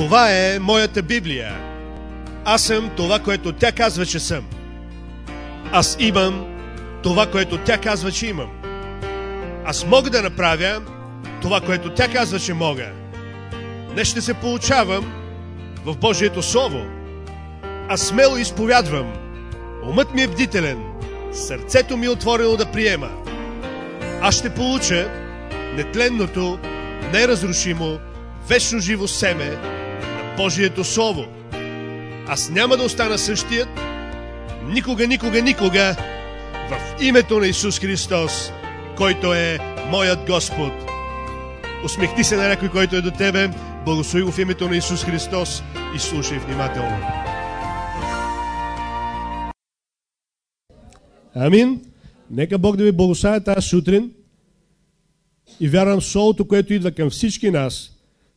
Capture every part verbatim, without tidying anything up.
Това е моята Библия. Аз съм това, което тя казва, че съм. Аз имам това, което тя казва, че имам. Аз мога да направя това, което тя казва, че мога. Днес ще се получавам в Божието Слово. Аз смело изповядвам. Умът ми е бдителен. Сърцето ми е отворено да приема. Аз ще получа нетленното, неразрушимо, вечно живо семе на Божието Слово. Аз няма да остана същият, никога, никога, никога, в името на Исус Христос, който е моят Господ. Усмехни се на някой, който е до тебе, благослови го в името на Исус Христос и слушай внимателно. Амин. Нека Бог да ви благославя тази сутрин и вярвам Словото, което идва към всички нас,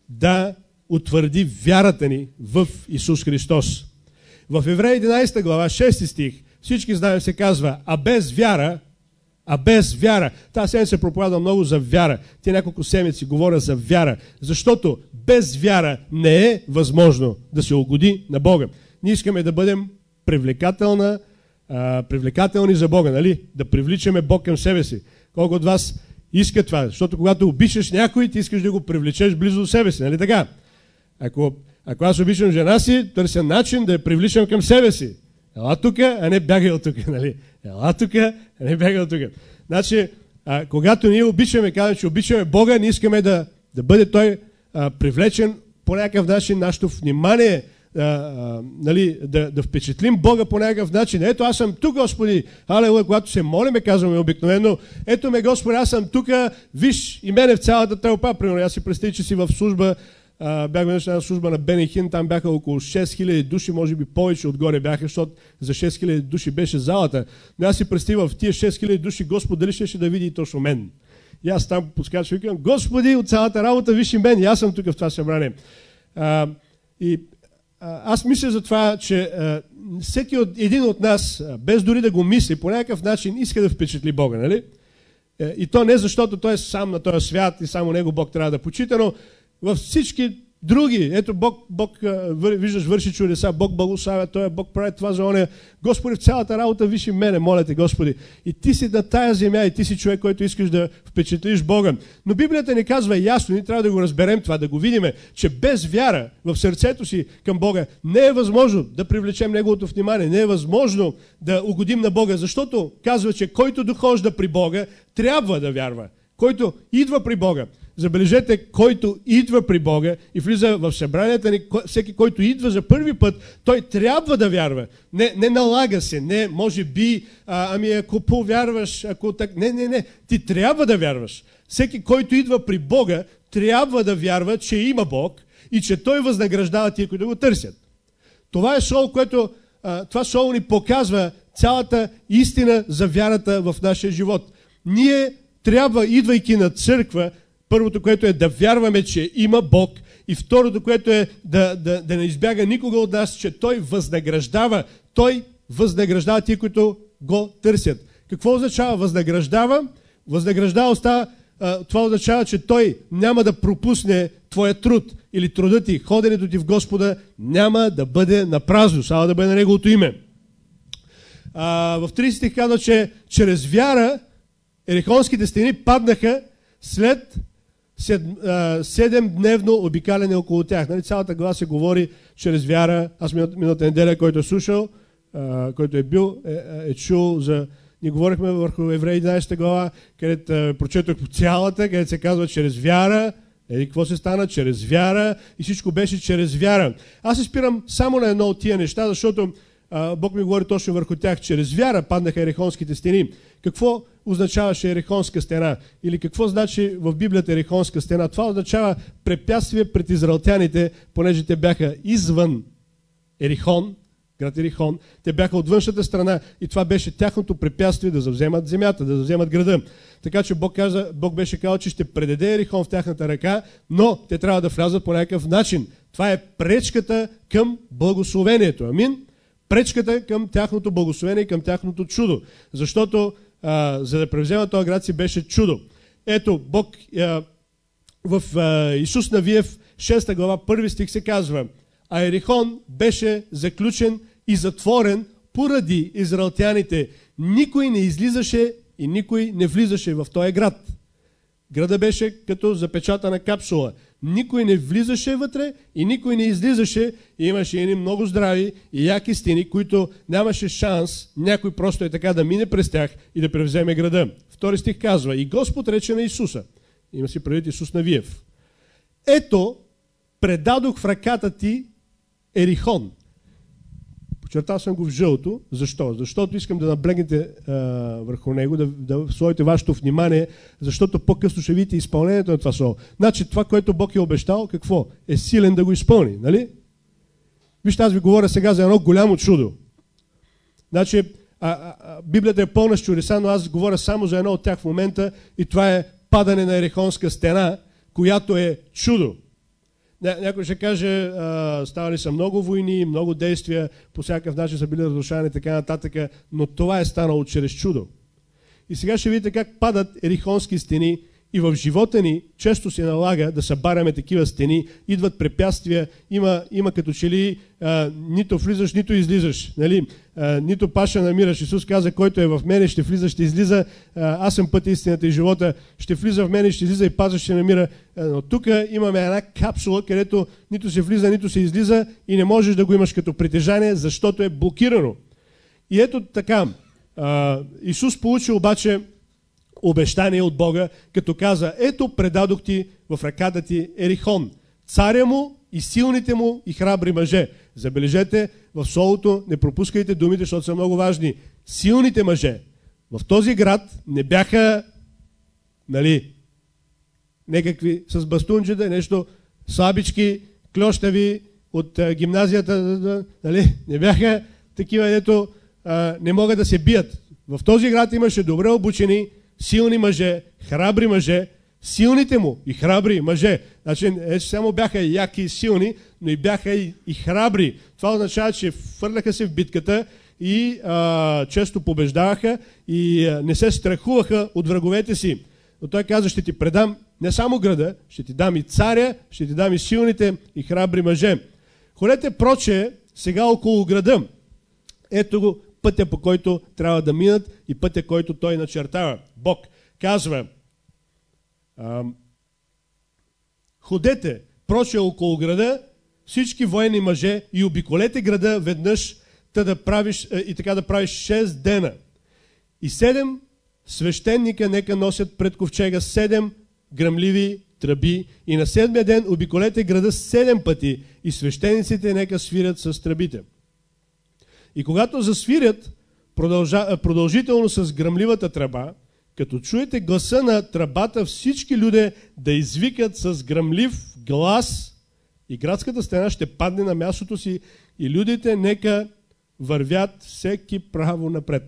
да утвърди вярата ни в Исус Христос. В Евреи единадесета глава, шести стих, всички знаем, се казва, а без вяра, а без вяра. Тази седмица се проповядва много за вяра. Те няколко седмици говоря за вяра, защото без вяра не е възможно да се угоди на Бога. Ние искаме да бъдем привлекателна, а, привлекателни за Бога, нали? Да привличаме Бог към себе си. Колко от вас иска това? Защото когато обичаш някой, ти искаш да го привлечеш близо до себе си, нали така? Ако, ако аз обичам жена си, търся начин да я привличам към себе си. Ела тук, а не бягай от тук, нали? Ела тук, а не бягай от тук. Значи, а, когато ние обичаме, казваме, че обичаме Бога, ние искаме да, да бъде Той а, привлечен по някакъв начин, нашето внимание, а, а, нали, да, да впечатлим Бога по някакъв начин. Ето, аз съм тук, Господи. Алелуя, когато се молиме, казваме обикновено, ето ме, Господи, аз съм тук, виж и мене в цялата тълпа. Примерно, аз си представи, че си в служба. Uh, бях веднъж на служба на Бен и Хин, там бяха около шест хиляди души, може би повече отгоре бяха, защото за шест хиляди души беше залата. Но аз си представя в тия шест хиляди души, Господ дали ще, ще да види и точно мен. И аз там подскачам и викам, Господи, от цялата работа виж и мен, и аз съм тук в това събрание. Uh, и uh, аз мисля за това, че uh, всеки от, един от нас, uh, без дори да го мисли, по някакъв начин иска да впечатли Бога, нали? Uh, и то не защото той е сам на този свят и само него Бог трябва да почита, но във всички други, ето Бог, Бог виждаш, върши чудеса, Бог благославя, Той Бог прави това за оня. Господи, в цялата работа виж и мене, моля те, Господи. И ти си на тая земя, и ти си човек, който искаш да впечатлиш Бога. Но Библията ни казва ясно, ние трябва да го разберем това, да го видиме, че без вяра в сърцето си към Бога не е възможно да привлечем Неговото внимание, не е възможно да угодим на Бога, защото казва, че който дохожда при Бога, трябва да вярва. Който идва при Бога. Забележете, който идва при Бога и влиза в събранията ни, всеки, който идва за първи път, той трябва да вярва. Не, не налага се, не може би, а, ами ако повярваш, ако так... Не, не, не, ти трябва да вярваш. Всеки, който идва при Бога, трябва да вярва, че има Бог и че Той възнаграждава тия, които го търсят. Това е шоу, което, а, това шоу ни показва цялата истина за вярата в нашия живот. Ние трябва, идвайки на църква, първото, което е да вярваме, че има Бог, и второто, което е да, да, да не избяга никога от нас, че Той възнаграждава. Той възнаграждава тия, които го търсят. Какво означава възнаграждава? Възнаграждава остава, това означава, че Той няма да пропусне твоя труд или трудът ти, ходенето ти в Господа няма да бъде на празно, само да бъде на Неговото име. А, в тридесети стих казва, че чрез вяра Ерихонските стени паднаха след седемдневно обикаляне около тях. Нали, цялата глава се говори чрез вяра. Аз миналата неделя, който е слушал, а, който е бил, е, е чул за... Ние говорихме върху Евреи единадесета глава, където е, прочетох по цялата, където се казва чрез вяра. Еди, какво се стана? Чрез вяра. И всичко беше чрез вяра. Аз се спирам само на едно от тия неща, защото а, Бог ми говори точно върху тях. Чрез вяра паднаха Ерихонските стени. Какво означаваше Ерихонска стена? Или какво значи в Библията Ерихонска стена? Това означава препятствие пред израелтяните, понеже те бяха извън Ерихон, град Ерихон. Те бяха от външната страна и това беше тяхното препятствие да завземат земята, да завземат града. Така че Бог, каза, Бог беше казал, че ще предаде Ерихон в тяхната ръка, но те трябва да влязат по някакъв начин. Това е пречката към благословението. Амин? Пречката към тяхното благословение и към тяхното чудо. Защото а, за да превземат този град си беше чудо. Ето, Бог а, в а, Исус Навиев шеста глава, първи стих се казва: а Ерихон беше заключен и затворен поради израелтяните. Никой не излизаше и никой не влизаше в този град. Града беше като запечатана капсула. Никой не влизаше вътре и никой не излизаше. И имаше едни много здрави и яки стени, които нямаше шанс някой просто е така да мине през тях и да превземе града. Втори стих казва: и Господ рече на Исуса, има си предвид Исус Навиев: ето, предадох в ръката ти Ерихон. Почертал съм го в жълто. Защо? Защото искам да наблегнете а, върху него, да, да сложите вашето внимание, защото по-късно ще видите изпълнението на това слово. Значи това, което Бог е обещал, какво? Е силен да го изпълни, нали? Вижте, аз ви говоря сега за едно голямо чудо. Значи, а, а, Библията е пълна с чудеса, но аз говоря само за едно от тях в момента, и това е падане на Ерихонска стена, която е чудо. Някой ще каже, а, ставали са много войни, много действия, по всякакъв начин са били разрушани и така нататък, но това е станало чрез чудо. И сега ще видите как падат ерихонски стени, и в живота ни често се налага да събаряме такива стени, идват препятствия, има, има като че ли а, нито влизаш, нито излизаш, нали? а, нито паша намираш. Исус каза: който е в мене, ще влиза, ще излиза, а, аз съм път, истината и живота, ще влиза в мене, ще излиза и паза ще намира. А, но тук имаме една капсула, където нито се влиза, нито се излиза и не можеш да го имаш като притежание, защото е блокирано. И ето така, а, Исус получи обаче обещание от Бога, като каза: ето, предадох ти в ръката ти Ерихон, царя му и силните му и храбри мъже. Забележете, в словото не пропускайте думите, защото са много важни. Силните мъже. В този град не бяха, нали, некакви с бастунджета, нещо слабички, клющави от а, гимназията, нали, не бяха такива, дето а, не могат да се бият. В този град имаше добре обучени, силни мъже, храбри мъже, силните му и храбри мъже. Значи, не само бяха яки и силни, но и бяха и, и храбри. Това означава, че фърляха се в битката и а, често побеждаваха и а, не се страхуваха от враговете си. Но той каза: ще ти предам не само града, ще ти дам и царя, ще ти дам и силните и храбри мъже. Ходете проче сега около града. Ето го пътя, по който трябва да минат, и пътя, който той начертава. Бог казва: ходете проче около града, всички военни мъже, и обиколете града веднъж, та да правиш, и така да правиш шест дена. И седем свещеника нека носят пред ковчега седем гръмливи тръби, и на седмия ден обиколете града седем пъти, и свещениците нека свирят с тръбите. И когато засвирят продължа, продължително с гръмливата тръба, като чуете гласа на тръбата, всички люди да извикат с гръмлив глас, и градската стена ще падне на мястото си, и людите нека вървят всеки право напред.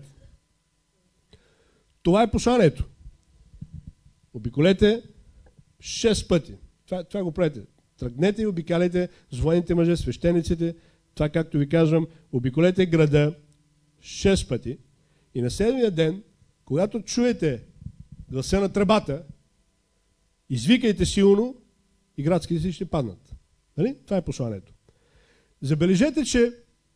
Това е посланието. Обиколете шест пъти. Това, това го правите. Тръгнете и обикаляйте с военните мъже, свещениците. Това, както ви казвам, обиколете града шест пъти, и на седмия ден, когато чуете гласа на тръбата, извикайте силно и градските си ще паднат. Нали? Това е посланието. Забележете, че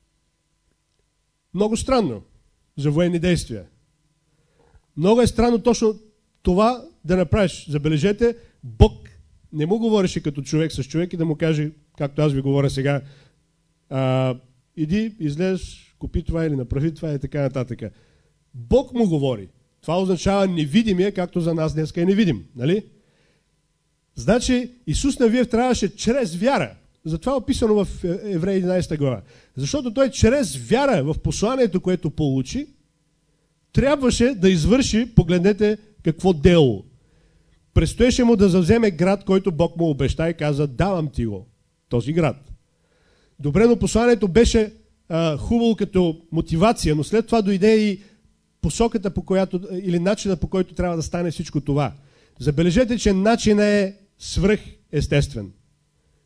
много странно за военни действия. Много е странно точно това да направиш. Забележете, Бог не му говореше като човек с човек и да му каже, както аз ви говоря сега: а, иди, излез, купи това или направи това и така нататък. Бог му говори. Това означава невидимия, както за нас днеска е невидим. Нали? Значи Исус Навиев трябваше чрез вяра. Затова е описано в Евреи единадесета глава. Защото той чрез вяра в посланието, което получи, трябваше да извърши, погледнете какво дело. Предстоеше му да завземе град, който Бог му обеща, и каза: давам ти го, този град. Добре, но посланието беше а, хубаво като мотивация, но след това дойде и посоката, по която, или начина, по който трябва да стане всичко това. Забележете, че начинът е свръхестествен.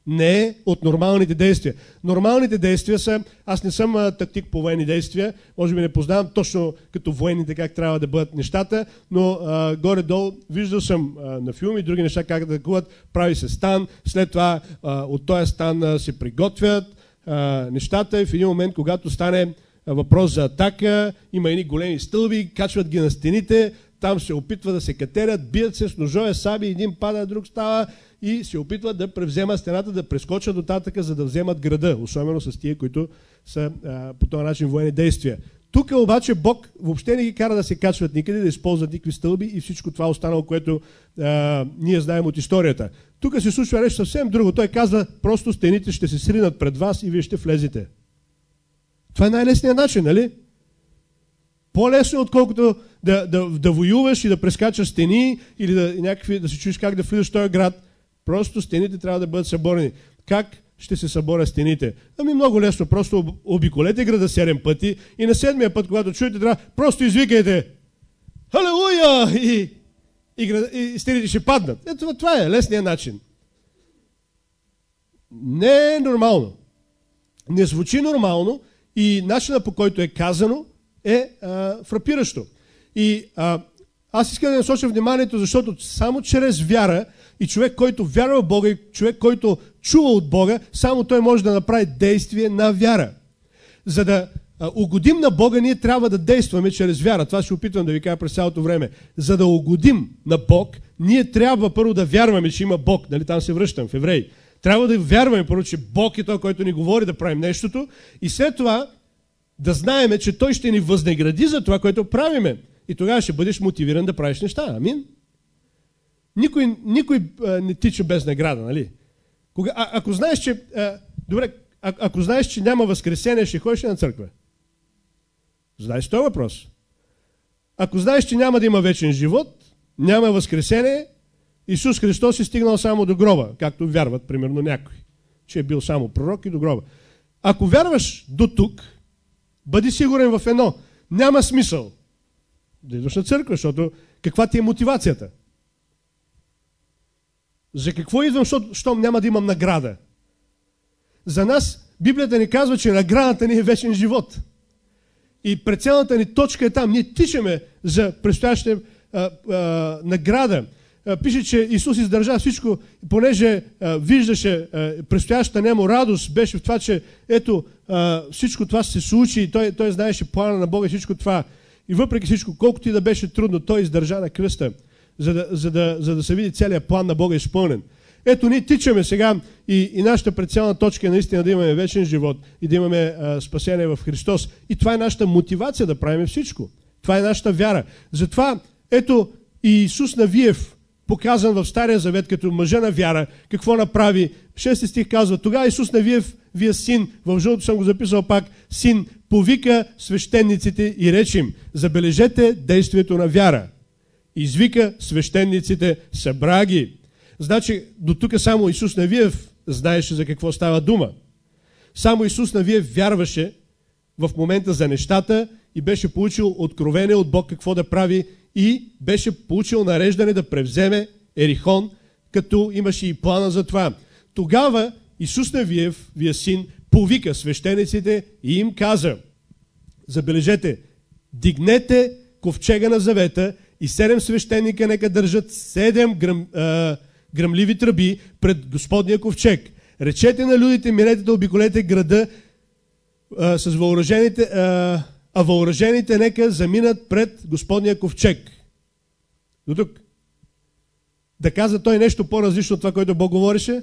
Не е от нормалните действия. Нормалните действия са, аз не съм а, тактик по военни действия, може би не познавам точно като военните как трябва да бъдат нещата, но а, горе-долу виждал съм а, на филми и други неща как да атакуват, прави се стан, след това а, от този стан а, се приготвят а, нещата и в един момент, когато стане а, въпрос за атака, има едни големи стълби, качват ги на стените, там се опитва да се катерят, бият се с ножове, саби, един пада, друг става и се опитват да превземат стената, да прескочат до татъка, за да вземат града, особено с тия, които са а, по този начин военни действия. Тук обаче Бог въобще не ги кара да се качват никъде, да използват никакви стълби и всичко това останало, което а, ние знаем от историята. Тук се случва нещо съвсем друго. Той казва, просто стените ще се сринат пред вас и вие ще влезете. Това е най-лесният начин, нали? По-лесно, отколкото да, да, да воюваш и да прескачаш стени или да, някакви, да се чуеш как да влизаш в този град. Просто стените трябва да бъдат съборени. Как ще се съборят стените? Ами много лесно. Просто обиколете града седем пъти и на седмия път, когато чуете, трябва просто извикайте Халелуя! И, и, и стените ще паднат. Ето това е лесният начин. Не е нормално. Не звучи нормално и начинът, по който е казано, е а, фрапиращо. И а, аз искам да насоча вниманието, защото само чрез вяра и човек, който вярва в Бога и човек, който чува от Бога, само той може да направи действие на вяра. За да а, угодим на Бога, ние трябва да действаме чрез вяра. Това ще опитвам да ви кажа през цялото време. За да угодим на Бог, ние трябва първо да вярваме, че има Бог. Нали, там се връщам в Евреи. Трябва да вярваме първо, че Бог е той, който ни говори да правим нещото и след това да знаеме, че Той ще ни възнагради за това, което правиме. И тогава ще бъдеш мотивиран да правиш неща. Амин? Никой, никой а, не тича без награда, нали? Кога, а, ако знаеш, че... А, добре, а, ако знаеш, че няма възкресение, ще ходиш ли на църква? Знаеш този въпрос? Ако знаеш, че няма да има вечен живот, няма възкресение, Исус Христос е стигнал само до гроба, както вярват, примерно, някой, че е бил само пророк и до гроба. Ако вярваш до тук, бъди сигурен в едно. Няма смисъл да идваш на църква, защото каква ти е мотивацията? За какво идвам, защото, защото няма да имам награда? За нас Библията ни казва, че наградата ни е вечен живот. И прецелната ни точка е там. Ние тичаме за предстояща а, а, награда. А, пише, че Исус издържа всичко, понеже а, виждаше а, предстоящата нему радост, беше в това, че ето а, всичко това се случи и той, той знаеше плана на Бога и всичко това. И въпреки всичко, колкото и да беше трудно, той издържа на кръста, за да, за да, за да се види целият план на Бога изпълнен. Ето, ние тичаме сега и, и нашата прецелна точка е наистина да имаме вечен живот и да имаме а, спасение в Христос. И това е нашата мотивация да правим всичко. Това е нашата вяра. Затова, ето, и Исус Навиев, показан в Стария Завет като мъжа на вяра, какво направи? Шести стих казва, тогава Исус Навиев, вие син, в жълто съм го записал пак, син, повика свещениците и рече им, забележете действието на вяра. Извика свещениците, събра ги. Значи, до тук само Исус Навиев знаеше за какво става дума. Само Исус Навиев вярваше в момента за нещата и беше получил откровение от Бог какво да прави и беше получил нареждане да превземе Ерихон, като имаше и плана за това. Тогава Исус Навиев, вие син, повика свещениците и им каза, забележете, дигнете ковчега на завета и седем свещеника нека държат седем гръм, а, гръмливи тръби пред Господния ковчег. Речете на людите, минете да обиколете града а, с въоръжените, а, а въоръжените нека заминат пред Господния ковчег. До тук. Да каза той нещо по-различно от това, което Бог говореше?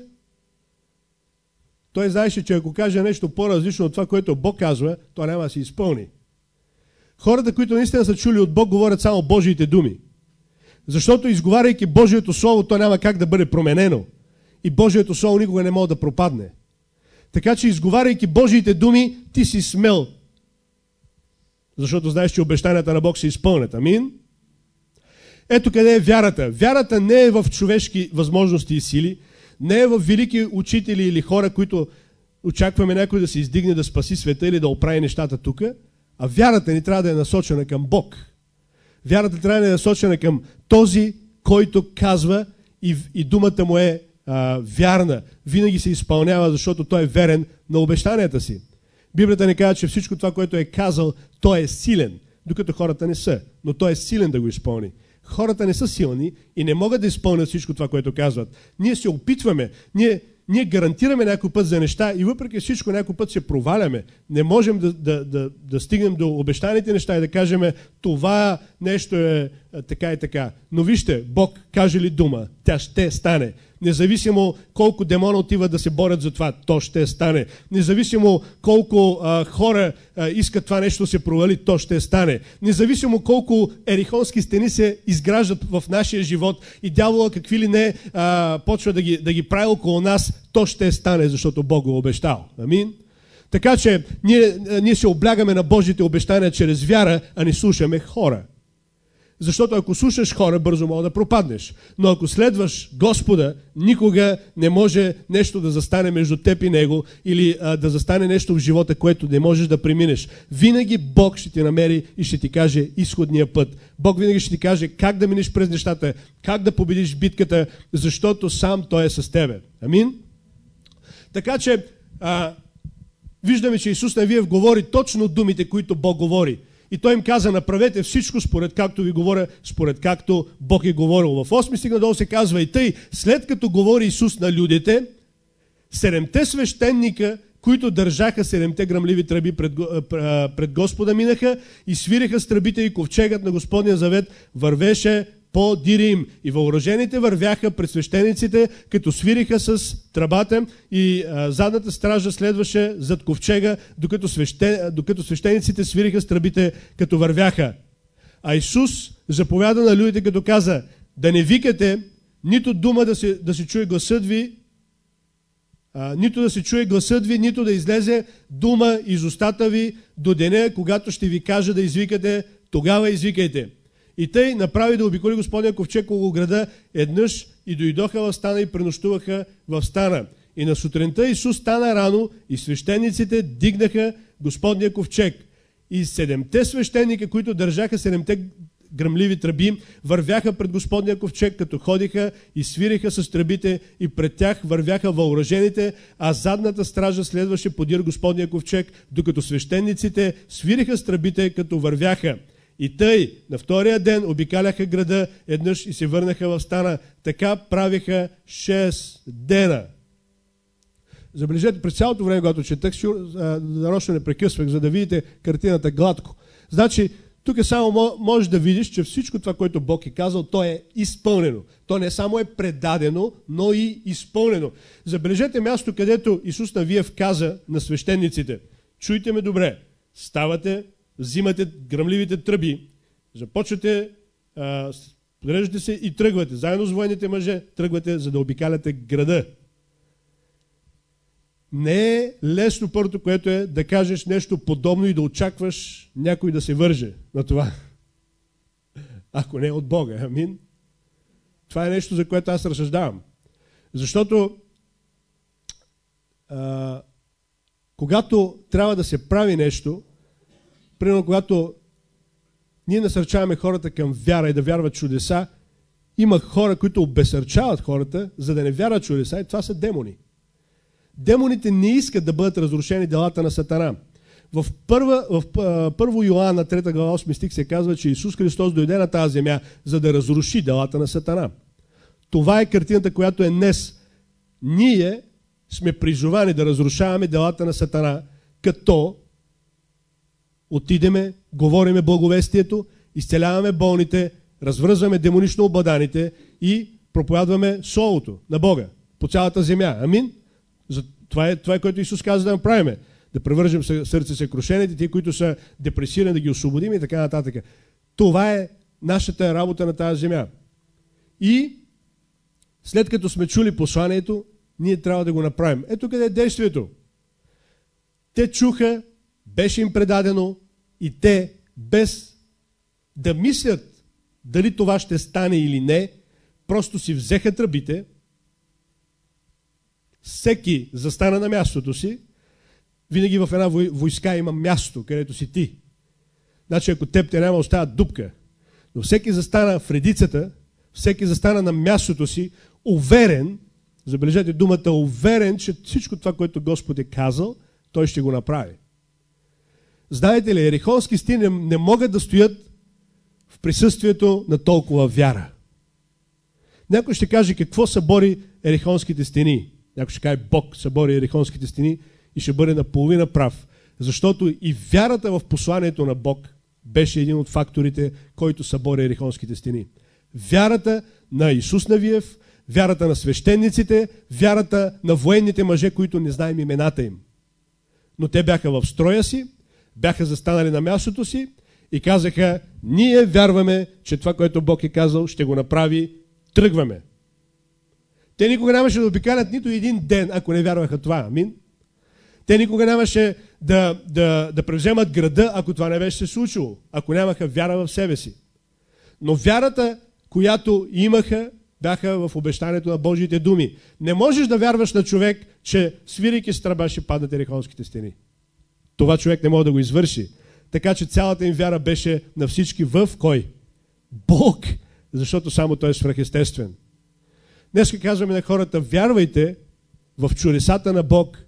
Той знаеше, че ако каже нещо по-различно от това, което Бог казва, то няма да се изпълни. Хората, които наистина са чули от Бог, говорят само Божиите думи. Защото изговаряйки Божието Слово, то няма как да бъде променено. И Божието Слово никога не може да пропадне. Така че изговаряйки Божиите думи, ти си смел. Защото знаеш, че обещанията на Бог се изпълнят. Амин? Ето къде е вярата. Вярата не е в човешки възможности и сили, не е в велики учители или хора, които очакваме някой да се издигне, да спаси света или да оправи нещата тук, а вярата ни трябва да е насочена към Бог. Вярата трябва да е насочена към този, който казва и, и думата му е а, вярна, винаги се изпълнява, защото Той е верен на обещанията си. Библията ни казва, че всичко това, което е казал, Той е силен, докато хората не са, но Той е силен да го изпълни. Хората не са силни и не могат да изпълнят всичко това, което казват. Ние се опитваме, ние, ние гарантираме някой път за неща и въпреки всичко някой път се проваляме. Не можем да, да, да, да стигнем до обещаните неща и да кажем, това нещо е така и така. Но вижте, Бог каже ли дума, тя ще стане. Независимо колко демона отиват да се борят за това, то ще стане. Независимо колко а, хора а, искат това нещо да се провали, то ще стане. Независимо колко ерихонски стени се изграждат в нашия живот и дявола какви ли не а, почва да ги, да ги прави около нас, то ще стане, защото Бог го обещал. Амин? Така че ние, ние се облягаме на Божите обещания чрез вяра, а не слушаме хора. Защото ако слушаш хора, бързо мога да пропаднеш. Но ако следваш Господа, никога не може нещо да застане между теб и Него или а, да застане нещо в живота, което не можеш да преминеш. Винаги Бог ще ти намери и ще ти каже изходния път. Бог винаги ще ти каже как да минеш през нещата, как да победиш битката, защото сам Той е с тебе. Амин? Така че а, виждаме, че Исус Навиев говори точно думите, които Бог говори. И Той им каза, направете всичко според както ви говоря, според както Бог е говорил. В осми стих надолу се казва и тъй, след като говори Исус на людите, седемте свещеника, които държаха седемте гръмливи тръби пред, пред Господа, минаха и свиреха с тръбите и ковчегът на Господния завет вървеше подир им. И въоръжените вървяха пред свещениците, като свириха с тръбата и а, задната стража следваше зад ковчега, докато, свещен, докато свещениците свириха с тръбите, като вървяха. А Исус заповяда на людите, като каза, да не викате, нито дума да се, да се чуе гласът ви, а, нито да се чуе гласът ви, нито да излезе дума из устата ви до деня, когато ще ви кажа да извикате, тогава извикайте. И тъй направи да обиколи Господния ковчег около града еднъж и дойдоха в стана и пренощуваха в стана. И на сутринта Исус стана рано и свещениците дигнаха Господния ковчег. И седемте свещеника, които държаха седемте гръмливи тръби, вървяха пред Господния ковчег, като ходиха и свириха с тръбите и пред тях вървяха въоръжените, а задната стража следваше подир Господния ковчег, докато свещениците свириха с тръбите, като вървяха. И тъй, на втория ден обикаляха града еднъж и се върнаха в стана. Така правиха шест дена. Забележете, през цялото време, когато четах, нарочно не прекъсвах, за да видите картината гладко. Значи, тук само можеш да видиш, че всичко това, което Бог е казал, то е изпълнено. То не само е предадено, но и изпълнено. Забележете място, където Исус Навиев каза на свещениците. Чуйте ме добре, ставате, взимате гръмливите тръби, започвате, а, подреждате се и тръгвате. Заедно с военните мъже тръгвате, за да обикаляте града. Не е лесно първото, което е да кажеш нещо подобно и да очакваш някой да се върже на това. Ако не е от Бога. Амин. Това е нещо, за което аз разсъждавам. Защото а, когато трябва да се прави нещо, примерно когато ние насърчаваме хората към вяра и да вярват чудеса, има хора, които обесърчават хората, за да не вярват чудеса, и това са демони. Демоните не искат да бъдат разрушени делата на Сатана. В, първа, в първо Йоанна, трета глава, осми стих се казва, че Исус Христос дойде на тази земя, за да разруши делата на Сатана. Това е картината, която е днес. Ние сме призовани да разрушаваме делата на Сатана, като отидеме, говориме благовестието, изцеляваме болните, развръзваме демонично обладаните и проповядваме Словото на Бога по цялата земя. Амин? Това е, това е което Исус каза да направим. Да превържем сърце съкрушените, тия, които са депресирани, да ги освободим и така нататък. Това е нашата работа на тази земя. И след като сме чули посланието, ние трябва да го направим. Ето къде е действието. Те чуха, беше им предадено и те, без да мислят дали това ще стане или не, просто си взеха тръбите, всеки застана на мястото си. Винаги в една войска има място, където си ти. Значи ако теб те няма, остава дупка. Но всеки застана в редицата, всеки застана на мястото си, уверен, Забележете думата уверен, че всичко това, което Господ е казал, той ще го направи. Знаете ли, ерихонски стени не, не могат да стоят в присъствието на толкова вяра. Някой ще каже какво събори ерихонските стени. Някой ще каже Бог събори ерихонските стени и ще бъде наполовина прав. Защото и вярата в посланието на Бог беше един от факторите, който събори ерихонските стени. Вярата на Исус Навиев, вярата на свещениците, вярата на военните мъже, които не знаем имената им. Но те бяха в строя си, бяха застанали на мястото си и казаха, ние вярваме, че това, което Бог е казал, ще го направи, тръгваме. Те никога нямаше да обикалят нито един ден, ако не вярваха това. Амин. Те никога нямаше да, да, да превземат града, ако това не беше се случило, ако нямаха вяра в себе си. Но вярата, която имаха, бяха в обещанието на Божиите думи. Не можеш да вярваш на човек, че свирайки с тръба ще паднат ерихонските стени. Това човек не може да го извърши. Така че цялата им вяра беше на всички в кой? Бог, защото само Той е свръхестествен. Днес казваме на хората, вярвайте в чудесата на Бог.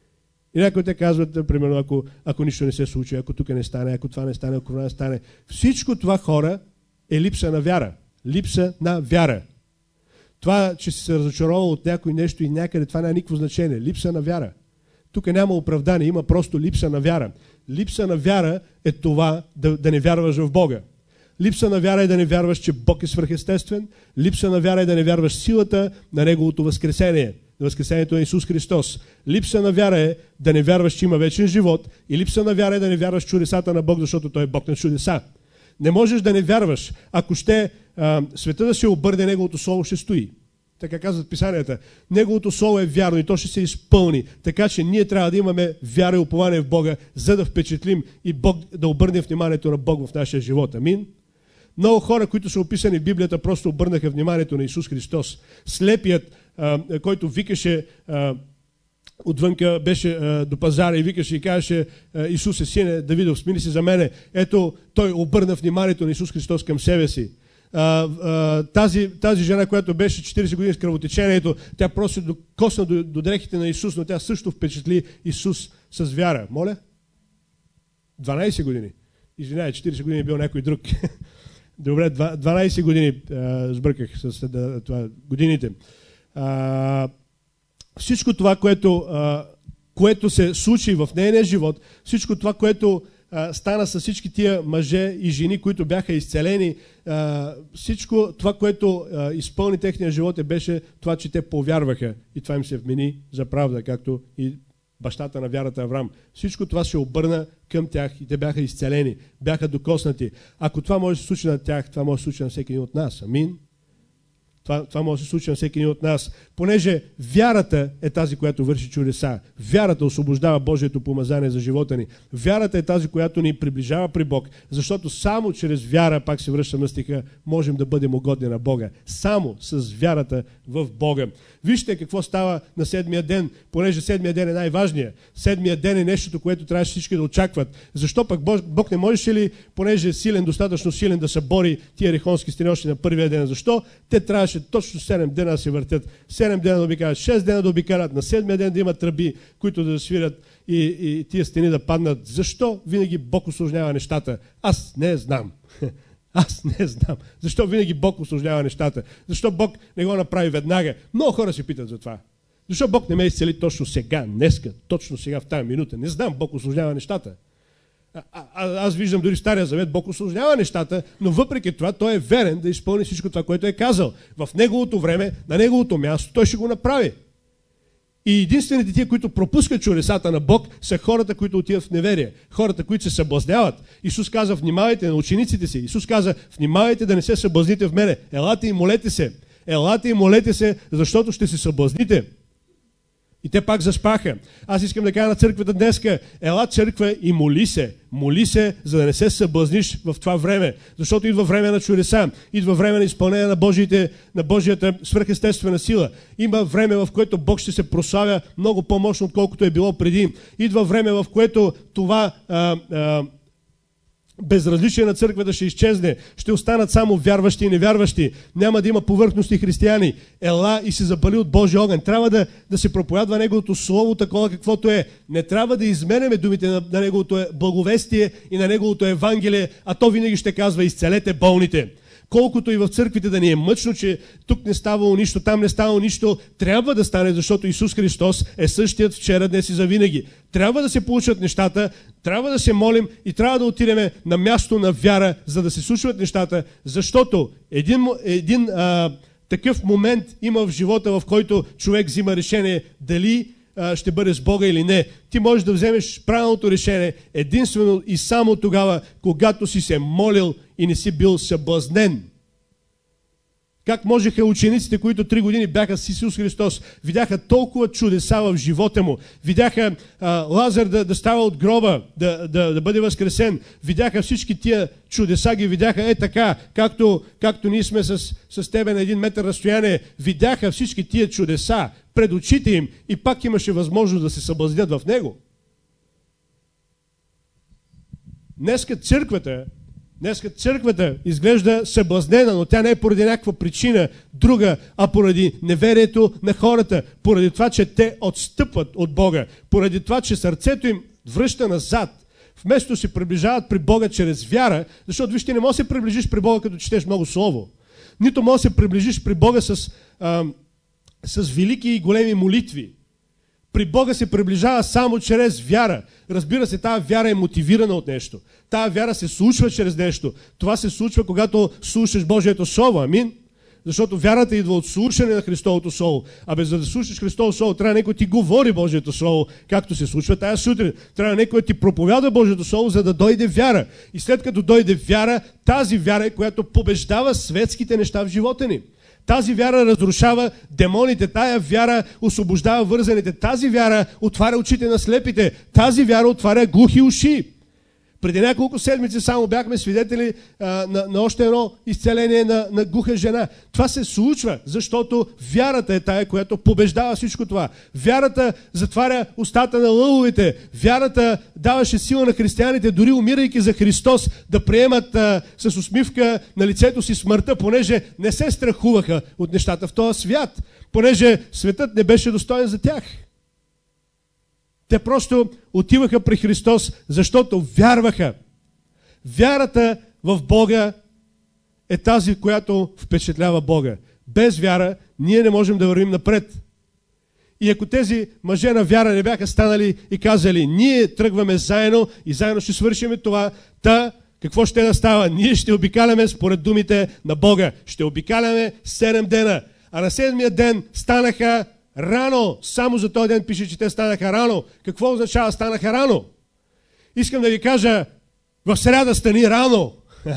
И някои те казват, примерно, ако, ако нищо не се случи, ако тук не стане, ако това не стане, ако това не стане. Всичко това, хора, е липса на вяра. Липса на вяра. Това, че си се разочаровал от някой нещо и някъде, това няма никакво значение. Липса на вяра. Тук няма оправдание, има просто липса на вяра. Липса на вяра е това да, да не вярваш в Бога. Липса на вяра е да не вярваш, че Бог е свръхестествен. Липса на вяра е да не вярваш силата на Неговото възкресение, на възкресението на Исус Христос. Липса на вяра е да не вярваш, че има вечен живот. И липса на вяра е да не вярваш в чудесата на Бог, защото Той е Бог на чудеса. Не можеш да не вярваш. Ако ще а, света да се обърне, Неговото Слово ще стои. Така казват писанията. Неговото Слово е вярно и то ще се изпълни. Така че ние трябва да имаме вяра и упование в Бога, за да впечатлим и Бог да обърне вниманието на Бог в нашия живот. Амин. Много хора, които са описани в Библията, просто обърнаха вниманието на Исус Христос. Слепият, а, който викаше а, отвънка, беше а, до пазара и викаше и казваше, Исус е сине Давидов, смили се за мене. Ето, той обърна вниманието на Исус Христос към себе си. А, а, тази, тази жена, която беше четирийсет години с кръвотечението, тя просто докосна до, до дрехите на Исус, но тя също впечатли Исус с вяра. Моля? дванайсет години. Извинявай, четирийсет години е бил някой друг. Добре, дванайсет години а, сбърках с да, това, годините. А, всичко това, което, а, което се случи в нейния живот, всичко това, което а, стана с всички тия мъже и жени, които бяха изцелени, а, всичко това, което а, изпълни техния живот, е беше това, че те повярваха и това им се вмени за правда, както и бащата на вярата Авраам. Всичко това се обърна към тях и те бяха изцелени, бяха докоснати. Ако това може да се случи на тях, това може да се случи на всеки един от нас. Амин. Това, това може да се случи на всеки един от нас. Понеже вярата е тази, която върши чудеса. Вярата освобождава Божието помазание за живота ни. Вярата е тази, която ни приближава при Бог. Защото само чрез вяра, пак се връщам на стиха, можем да бъдем угодни на Бога. Само с вярата в Бога. Вижте какво става на седмия ден, понеже седмия ден е най-важният. Седмия ден е нещото, което трябваше всички да очакват. Защо пък Бог не можеше ли, понеже е силен, достатъчно силен да събори тия ерихонски стени още на първия ден? Защо те трябваше точно седем дена да се въртят, седем дена да обикалят, шест дена да обикалят, на седмия ден да имат тръби, които да свирят и, и тия стени да паднат? Защо винаги Бог усложнява нещата? Аз не знам. Аз не знам. Защо винаги Бог усложнява нещата? Защо Бог не го направи веднага? Много хора се питат за това. Защо Бог не ме изцели точно сега, днеска, точно сега в тази минута? Не знам, Бог усложнява нещата. А, а, аз виждам дори в Стария Завет, Бог усложнява нещата, но въпреки това Той е верен да изпълни всичко това, което е казал. В Неговото време, на Неговото място, Той ще го направи. И единствените тия, които пропускат чудесата на Бог, са хората, които отиват в неверие. Хората, които се съблазняват. Исус каза, внимавайте на учениците си. Исус каза, внимавайте да не се съблазните в мене. Елате и молете се. Елате и молете се, защото ще се съблазните. И те пак заспаха. Аз искам да кажа на църквата днеска, ела църква и моли се. Моли се, за да не се съблазниш в това време. Защото идва време на чудеса, идва време на изпълнение на, Божиите, на Божията свръхестествена сила. Има време, в което Бог ще се прославя много по-мощно, отколкото е било преди. Идва време, в което това а, а, безразличие на църквата ще изчезне. Ще останат само вярващи и невярващи. Няма да има повърхностни християни. Ела и се запали от Божия огън. Трябва да, да се проповядва Неговото Слово такова каквото е. Не трябва да изменяме думите на, на Неговото благовестие и на Неговото Евангелие, а то винаги ще казва: изцелете болните. Колкото и в църквите да ни е мъчно, че тук не ставало нищо, там не ставало нищо, трябва да стане, защото Исус Христос е същият вчера, днес и завинаги. Трябва да се получат нещата, трябва да се молим и трябва да отидем на място на вяра, за да се случват нещата, защото един, един а, такъв момент има в живота, в който човек взима решение дали а, ще бъде с Бога или не. Ти можеш да вземеш правилното решение единствено и само тогава, когато си се молил и не си бил съблазнен. Как можеха учениците, които три години бяха с Исус Христос, видяха толкова чудеса в живота му, видяха а, Лазар да, да става от гроба, да, да, да бъде възкресен, видяха всички тия чудеса, ги видяха е така, както, както ние сме с, с тебе на един метър разстояние, видяха всички тия чудеса пред очите им и пак имаше възможност да се съблазнят в него. Днеска църквата Днеска църквата изглежда съблазнена, но тя не е поради някаква причина друга, а поради неверието на хората, поради това, че те отстъпват от Бога, поради това, че сърцето им връща назад, вместо се приближават при Бога чрез вяра, защото вижте, не можеш да се приближиш при Бога, като четеш много Слово. Нито можеш да се приближиш при Бога с, а, с велики и големи молитви. При Бога се приближава само чрез вяра. Разбира се, тази вяра е мотивирана от нещо. Тази вяра се случва чрез нещо. Това се случва, когато слушаш Божието Слово. Амин. Защото вярата идва от слушане на Христовото Слово. А без да слушаш Христовото Слово, трябва някой ти говори Божието Слово, както се случва тая сутрин. Трябва някой ти проповяда Божието Слово, за да дойде вяра. И след като дойде вяра, тази вяра е, която побеждава светските неща в живота ни. Тази вяра разрушава демоните, тая вяра освобождава вързаните, тази вяра отваря очите на слепите, тази вяра отваря глухи уши. Преди няколко седмици само бяхме свидетели а, на, на още едно изцеление на, на глуха жена. Това се случва, защото вярата е тая, която побеждава всичко това. Вярата затваря устата на лъвовете. Вярата даваше сила на християните, дори умирайки за Христос, да приемат а, с усмивка на лицето си смъртта, понеже не се страхуваха от нещата в този свят, понеже светът не беше достоен за тях. Те просто отиваха при Христос, защото вярваха. Вярата в Бога е тази, която впечатлява Бога. Без вяра ние не можем да вървим напред. И ако тези мъже на вяра не бяха станали и казали: ние тръгваме заедно и заедно ще свършим това, та какво ще да става? Ние ще обикаляме според думите на Бога. Ще обикаляме седем дена. А на седмия ден станаха рано. Само за този ден пише, че те станаха рано. Какво означава станаха рано? Искам да ви кажа, в сряда стани рано.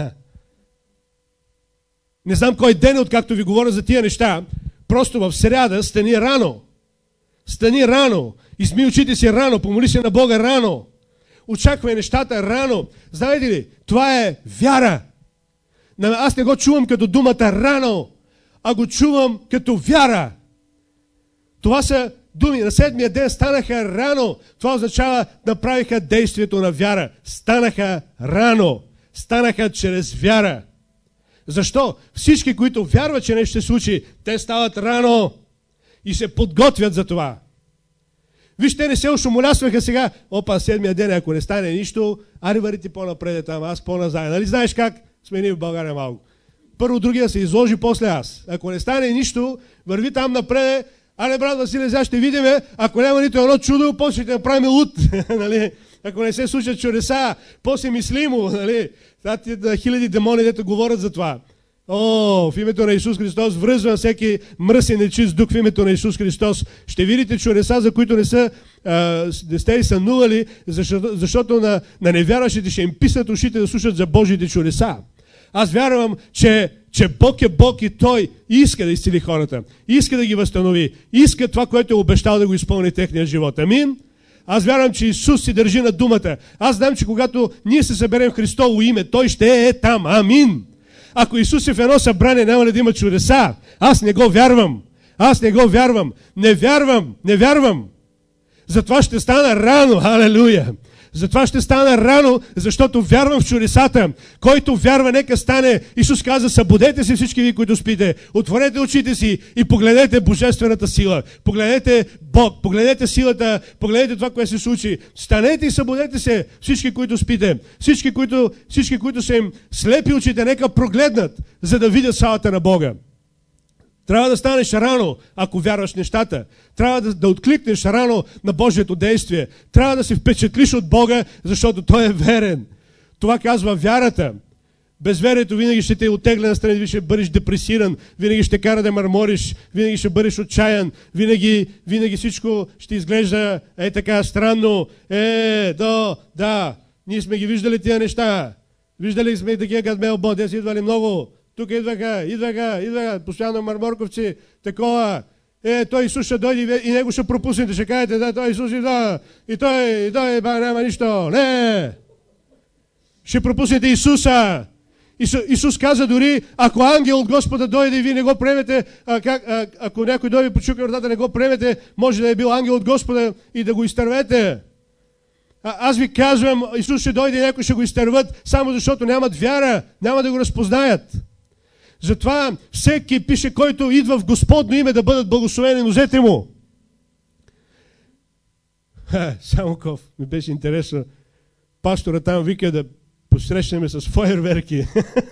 Не знам кой ден е, откакто ви говоря за тия неща. Просто в сряда стани рано. Стани рано. Изми очите си рано. Помоли се на Бога рано. Очаквай нещата рано. Знаете ли, това е вяра. Аз не го чувам като думата рано, а го чувам като вяра. Това са думи. На седмия ден станаха рано. Това означава да правиха действието на вяра. Станаха рано. Станаха чрез вяра. Защо? Всички, които вярват, че нещо ще случи, те стават рано и се подготвят за това. Вижте, не се ошумолясваха сега. Опа, седмия ден, ако не стане нищо, ари варите по-напред там, аз по-назад. Нали знаеш как? Смени в България малко. Първо другия се изложи, после аз. Ако не стане нищо, върви там напред. Але, брат Василе, сега ще видиме, ако няма нито едно чудо, после ще направим луд. Нали? Ако не се случат чудеса, после мислимо. Нали? Хиляди демони, дето говорят за това. О, в името на Исус Христос връзвам всеки мръсен нечист дух в името на Исус Христос. Ще видите чудеса, за които не са, а, не сте и сънували, защото, защото на, на невярващите ще им писат ушите да слушат за Божиите чудеса. Аз вярвам, че, че Бог е Бог и Той иска да изцели хората. Иска да ги възстанови. Иска това, което е обещал да го изпълни в техния живот. Амин? Аз вярвам, че Исус си държи на думата. Аз знам, че когато ние се съберем в Христово име, Той ще е там. Амин! Ако Исус е в едно събрание, няма ли да има чудеса? Аз не го вярвам. Аз не го вярвам. Не вярвам. Не вярвам. Затова ще стана рано. Халелуя. Затова ще стана рано, защото вярвам в чудесата. Който вярва, нека стане. Исус каза, събудете се всички ви, които спите. Отворете очите си и погледнете божествената сила. Погледнете Бог, погледнете силата, погледнете това, което се случи. Станете и събудете се всички, които спите. Всички, които, всички, които са им слепи очите, нека прогледнат, за да видят славата на Бога. Трябва да станеш рано, ако вярваш нещата. Трябва да, да откликнеш рано на Божието действие. Трябва да се впечатлиш от Бога, защото Той е верен. Това казва вярата. Безверието винаги ще те оттегля настрани, винаги ще бъдеш депресиран, винаги ще кара да мърмориш, винаги ще бъдеш отчаян, винаги, винаги всичко ще изглежда е така странно. Е, да, да, ние сме ги виждали тия неща. Виждали сме и такива като Мелбо, те са идвали много. Тук идваха, идваха, идваха, постоянно марморковци, такова. Е, той Исус ще дойде и него ще пропуснете, ще кажете, да, той Исус идва, и той, и той, ба, няма нищо. Не! Ще пропуснете Исуса. Исус, Исус каза дори, ако ангел от Господа дойде и вие не го приемете, а, как, а, ако някой дойде и почука вратата, не го приемете, може да е бил ангел от Господа и да го изтървете. А, аз ви казвам, Исус ще дойде и някой ще го изтърват, само защото нямат вяра, няма да го разпознаят. Затова всеки пише, който идва в Господно име, да бъдат благословени нозете му. Ха, само ков, ми беше интересно. Пастора там вика да посрещнем с фойерверки.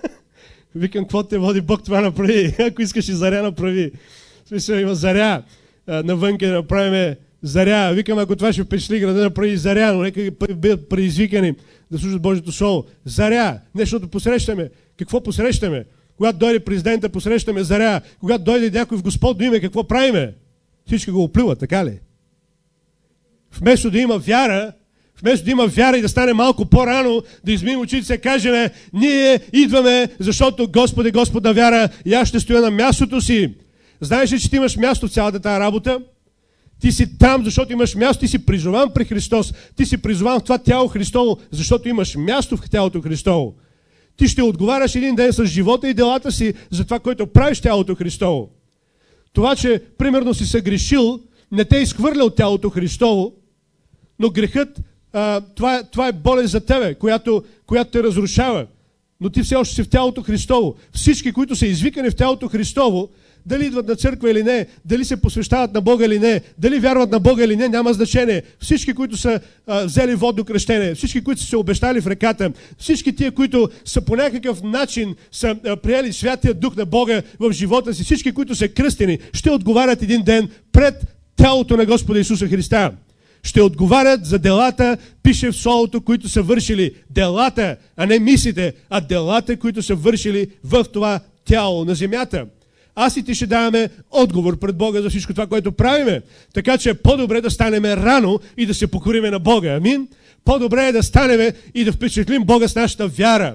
Викам, какво те води Бог, това направи. Ако искаш и заря направи. В смисъл има заря. Навънка да направим заря. Викам, ако това ще впечатли града, направи заря, но нека бъдат предизвикани да служат Божието Слово. Заря. Нещото посрещаме. Какво посрещаме? Когато дойде президента, посрещаме заря. Когато дойде някой в Господно име, какво правиме? Всички го оплюват, така ли? Вместо да има вяра, вместо да има вяра и да стане малко по-рано, да измием очите се, кажем, ние идваме, защото Господ е Господ на вяра и аз ще стоя на мястото си. Знаеш ли, че ти имаш място в цялата тази работа? Ти си там, защото имаш място, ти си призован при Христос. Ти си призован в това тяло Христово, защото имаш място в тялото Христово. Ти ще отговаряш един ден с живота и делата си за това, което правиш в тялото Христово. Това, че примерно си съгрешил, не те изхвърля от тялото Христово, но грехът, а, това, това е болест за тебе, която, която те разрушава. Но ти все още си в тялото Христово. Всички, които са извикани в тялото Христово, дали идват на църква или не, дали се посвещават на Бога или не, дали вярват на Бога или не, няма значение. Всички, които са а, взели водно кръщение, всички, които са се обещали в реката, всички тия, които са по някакъв начин са а, приели Святия Дух на Бога в живота си, всички, които са кръстени, ще отговарят един ден пред тялото на Господа Исуса Христа. Ще отговарят за делата, пише в Словото, които са вършили делата, а не мислите, а делата, които са вършили в това тяло на земята. Аз и ти ще даваме отговор пред Бога за всичко това, което правиме. Така че по-добре да станем рано и да се покориме на Бога. Амин? По-добре е да станем и да впечатлим Бога с нашата вяра.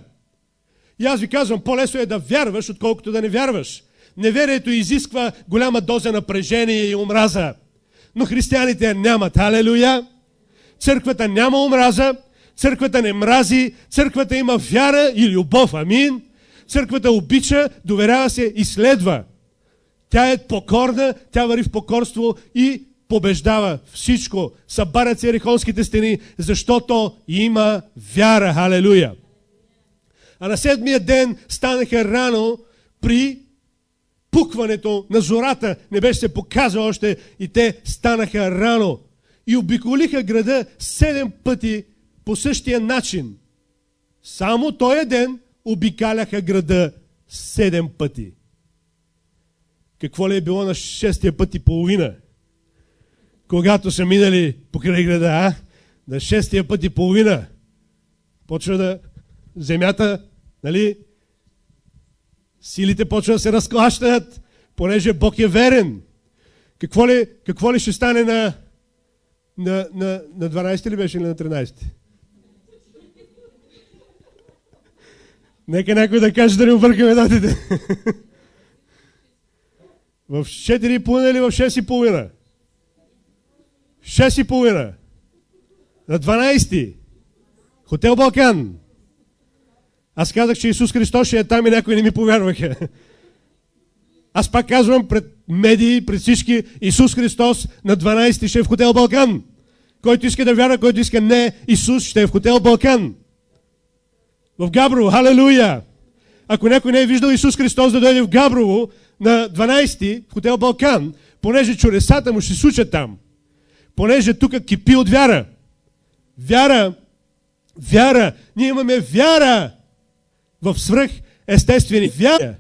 И аз ви казвам, по-лесно е да вярваш, отколкото да не вярваш. Неверието изисква голяма доза напрежение и омраза. Но християните нямат. Алелуя! Църквата няма омраза, църквата не мрази, църквата има вяра и любов. Амин! Църквата обича, доверява се и следва. Тя е покорна, тя върви в покорство и побеждава всичко. Събарят се ерихонските стени, защото има вяра. Халелуя! А на седмия ден станаха рано при пукването на зората. Не беше се показва още и те станаха рано. И обиколиха града седем пъти по същия начин. Само този ден обикаляха града седем пъти. Какво ли е било на шестия път и половина? Когато са минали покрай града, а? На шестия път и половина. Почва да земята, нали? Силите почва да се разклащат, понеже Бог е верен. Какво ли, какво ли ще стане на, на, на, на дванайсети ли беше или на тринайсети? Нека някой да каже да не объркаме датите. В четири и половина или в шест и половина? шест и половина. На дванайсети. Хотел Балкан. Аз казах, че Исус Христос ще е там и някои не ми повярваха. Аз пак казвам пред медии, пред всички, Исус Христос на дванайсети ще е в Хотел Балкан. Който иска да вярва, който иска не, Исус ще е в хотел Балкан. В Габрово. Халелуя! Ако някой не е виждал Исус Христос да дойде в Габрово на дванайсети в хотел Балкан, понеже чудесата му ще се случат там. Понеже тук кипи от вяра. Вяра, вяра. Ние имаме вяра в свръх естествени. Вяра.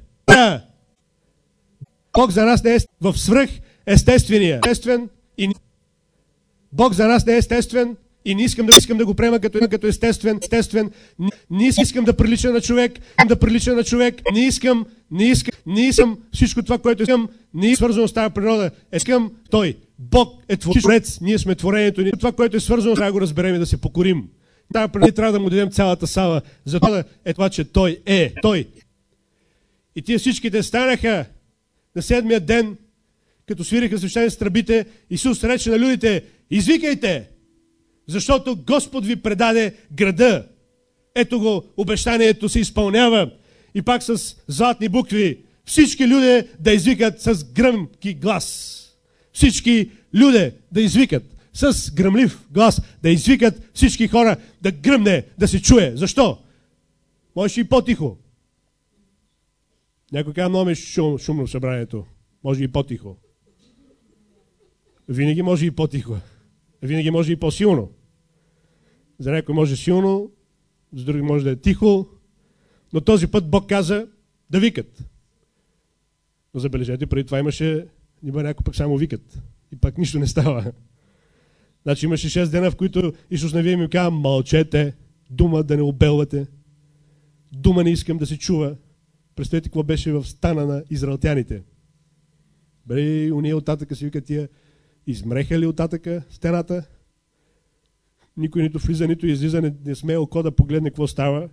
Бог за нас не е в свръх естествения. Естествен и Бог за нас не е естествен и не искам да, искам да го приема като, като естествен. естествен. Не, не искам да прилича на човек, да прилича на човек. Не искам, не искам, не искам всичко това, което искам, не е свързано с тази природа. Искам Той. Бог е творец, ние сме творението ни. Това, което е свързано, трябва да го разберем и да се покорим. Тази природа трябва да му дадем цялата слава. Затова е това, че Той е. Той. И тия всичките станаха на седмия ден, като свириха свещени с тръбите, Исус рече на людите: извикайте, защото Господ ви предаде града. Ето го, обещанието се изпълнява. И пак с златни букви: всички люди да извикат с гръмки глас. Всички люди да извикат с гръмлив глас, да извикат всички хора, да гръмне, да се чуе. Защо? Може и по-тихо. Някой казва: много ми шум, шумно в събранието. Може и по-тихо. Винаги може и по-тихо. Винаги може и по-силно. За някой може силно, за други може да е тихо, но този път Бог каза да викат. Но забележете, преди това имаше, има някой пък само викат. И пак нищо не става. Значи имаше шест дена, в които Исус на вие ми каза: мълчете, дума да не обелвате, дума не искам да се чува. Представете какво беше в стана на израелтяните. Бре, уния оттатъка си викат: тия измреха ли оттатъка стената? Никой нито влиза, нито излиза, не, не смее око да погледне какво става.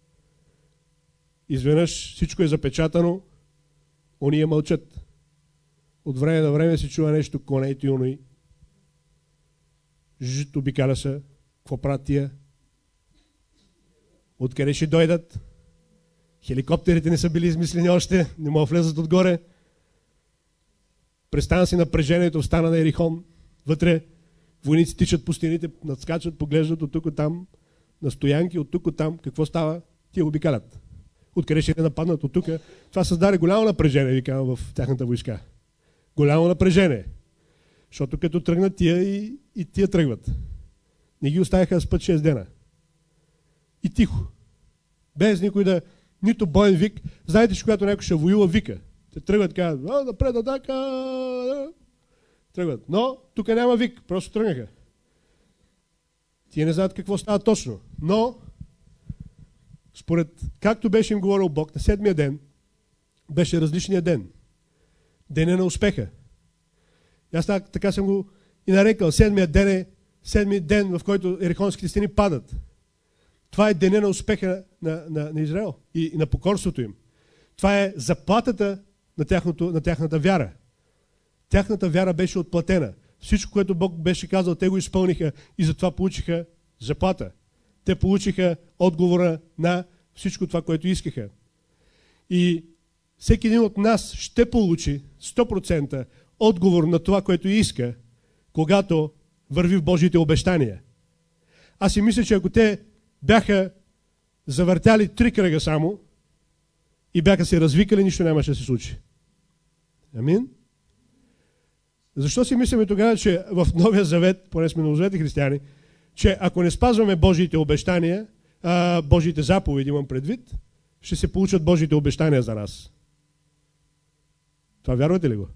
Изведнъж всичко е запечатано, уния мълчат. От време на време се чува нещо: конейто и онои. Жит обикаля се. Какво правят тия? Откъде ще дойдат? Хеликоптерите не са били измислени още, не могат влезат отгоре. Престана си напрежението в стана на Ерихон. Вътре войници тичат по стените, надскачат, поглеждат от тук от там, на стоянки, от тук от там. Какво става? Тия обикалят. Откъде ще нападнат от тук? Това създаде голямо напрежение, ви казвам, в тяхната войска. Голямо напрежение. Защото като тръгнат тия и, и тия тръгват. Не ги оставяха да спът шест дена. И тихо. Без никой да... Нито боен вик. Знаете, че когато някой ще воюва, вика. Те тръгват, казват: а, напред, атака! Тръгват. Но тук няма вик. Просто тръгнаха. Тие не знаят какво става точно. Но, според както беше им говорил Бог, на седмия ден беше различния ден. Деня на успеха. Аз така съм го и нарекал. Седмия ден е седмия ден, в който ерихонските стени падат. Това е деня на успеха на, на, на Израел и, и на покорството им. Това е заплатата на, тяхното, на тяхната вяра. Тяхната вяра беше отплатена. Всичко, което Бог беше казал, те го изпълниха и затова получиха заплата. Те получиха отговора на всичко това, което искаха. И всеки един от нас ще получи сто процента отговор на това, което иска, когато върви в Божиите обещания. Аз си мисля, че ако те бяха завъртяли три кръга само и бяха се развикали, нищо нямаше да се случи. Амин? Защо си мислиме тогава, че в Новия Завет, поне сме новозаветни християни, че ако не спазваме Божиите обещания, а, Божиите заповеди имам предвид, ще се получат Божиите обещания за нас? Това вярвате ли го?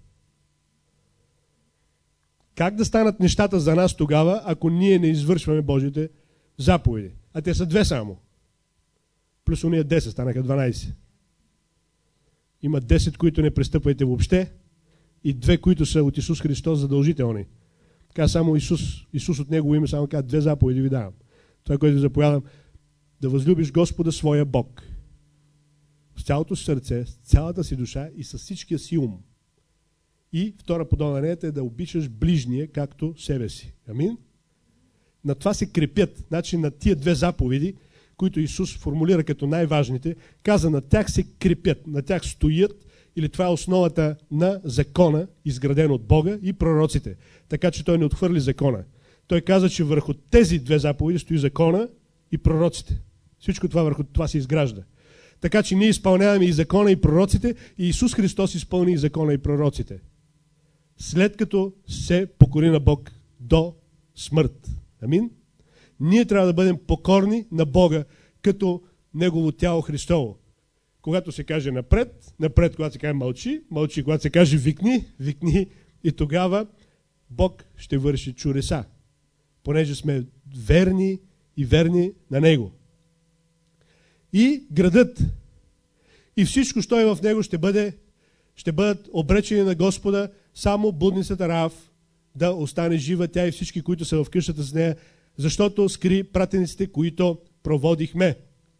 Как да станат нещата за нас тогава, ако ние не извършваме Божиите заповеди? А те са две само. Плюс уния десет, станаха дванайсет. Има десет, които не престъпвайте въобще, и две, които са от Исус Христос задължителни. Така само Исус, Исус от Негово име само каза: две заповеди ви давам. Това, което ви заповядам: да възлюбиш Господа своя Бог с цялото си сърце, с цялата си душа и с всичкия си ум. И втора подобна на нея е да обичаш ближния както себе си. Амин? На това се крепят. Значи на тия две заповеди, които Исус формулира като най-важните, каза: на тях се крепят, на тях стоят, или това е основата на закона, изграден от Бога и пророците. Така че той не отхвърли закона. той каза, че върху тези две заповеди стои закона и пророците. Всичко това върху това се изгражда. Така че ние изпълняваме и закона и пророците, и Исус Христос изпълни и закона и пророците. След като се покори на Бог до смърт. Амин? Ние трябва да бъдем покорни на Бога, като Негово тяло Христово. Когато се каже напред, напред, когато се каже мълчи, мълчи, когато се каже викни, викни, и тогава Бог ще върши чудеса, понеже сме верни и верни на Него. И градът и всичко, що е в него, ще, бъде, ще бъдат обречени на Господа, само блудницата Раав да остане жива, тя и всички, които са в къщата с нея, защото скри пратениците, които проводихме.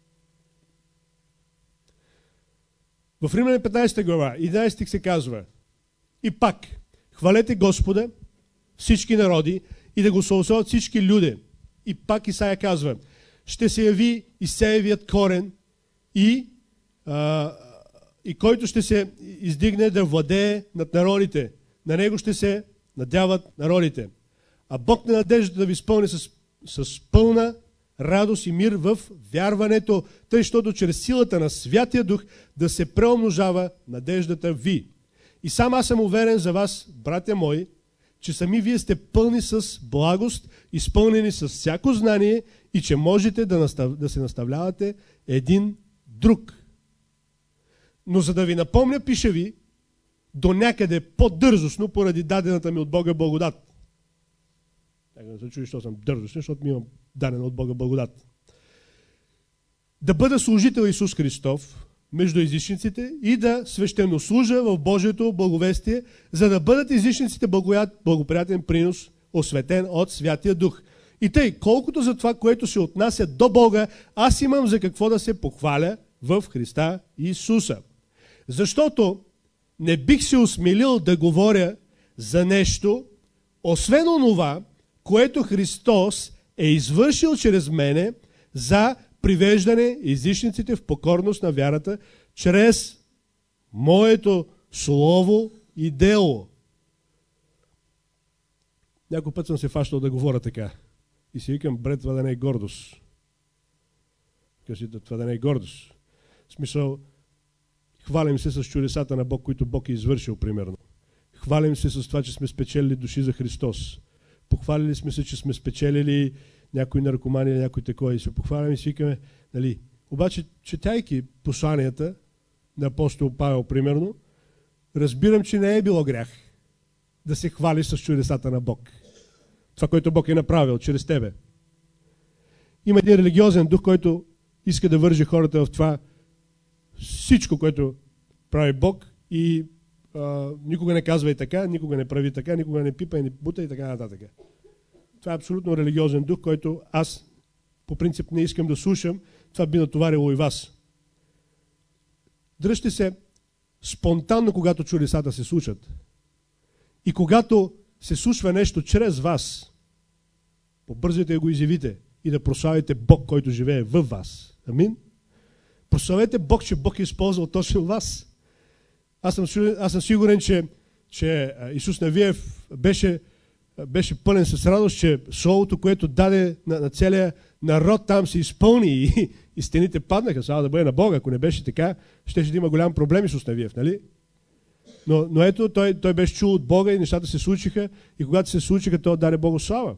В Римляни петнадесета глава, единадесети стих се казва: и пак, хвалете Господа всички народи и да го славят всички люди. И пак Исаия казва: ще се яви Исеевият корен и, а, и който ще се издигне да владее над народите. На него ще се надяват народите. А Бог на надеждата да ви изпълни с, с пълна радост и мир в вярването, тъй, защото чрез силата на Святия Дух да се преумножава надеждата ви. И сам аз съм уверен за вас, братя мои, че сами вие сте пълни с благост, изпълнени с всяко знание и че можете да, настав... да се наставлявате един друг. Но за да ви напомня, пише ви, до някъде по-дързостно, поради дадената ми от Бога благодат. Така да се чуди, защото съм дързостен, защото ми имам дадена от Бога благодат. Да бъда служител Исус Христов между езичниците и да свещенослужа в Божието благовестие, за да бъдат езичниците благоприятен принос, осветен от Святия Дух. И тъй, колкото за това, което се отнася до Бога, аз имам за какво да се похваля в Христа Исуса. Защото не бих се осмелил да говоря за нещо, освен онова, което Христос е извършил чрез мене за привеждане езичниците в покорност на вярата, чрез моето слово и дело. Някой път съм се фащал да говоря така. И си викам, бре, това да не е гордост. Кажи, това да не е гордост. В смисъл, хвалим се с чудесата на Бог, които Бог е извършил, примерно. Хвалим се с това, че сме спечелили души за Христос. Похвалили сме се, че сме спечелили някои наркомани или някои такова и се похваляме и си викаме, нали. Обаче, четайки посланията на апостол Павел, примерно, разбирам, че не е било грях да се хвали с чудесата на Бог. Това, което Бог е направил чрез тебе. Има един религиозен дух, който иска да върже хората в това всичко, което прави Бог, и а, никога не казва и така, никога не прави така, никога не пипа и не бута и така нататък. Това е абсолютно религиозен дух, който аз по принцип не искам да слушам. Това би натоварило и вас. Дръжте се спонтанно, когато чудесата се случат. И когато се случва нещо чрез вас, побързайте да го изявите и да прославите Бог, който живее във вас. Амин? Прославете Бог, че Бог е използвал точно вас. Аз съм, аз съм сигурен, че, че Исус Навиев беше, беше пълен с радост, че словото, което даде на, на целия народ, там се изпълни и, и стените паднаха. Слава да бъде на Бога. Ако не беше така, щеше да има голям проблем Исус Навиев, нали? Но, но ето, той, той беше чул от Бога и нещата се случиха, и когато се случиха, той даде Богу слава.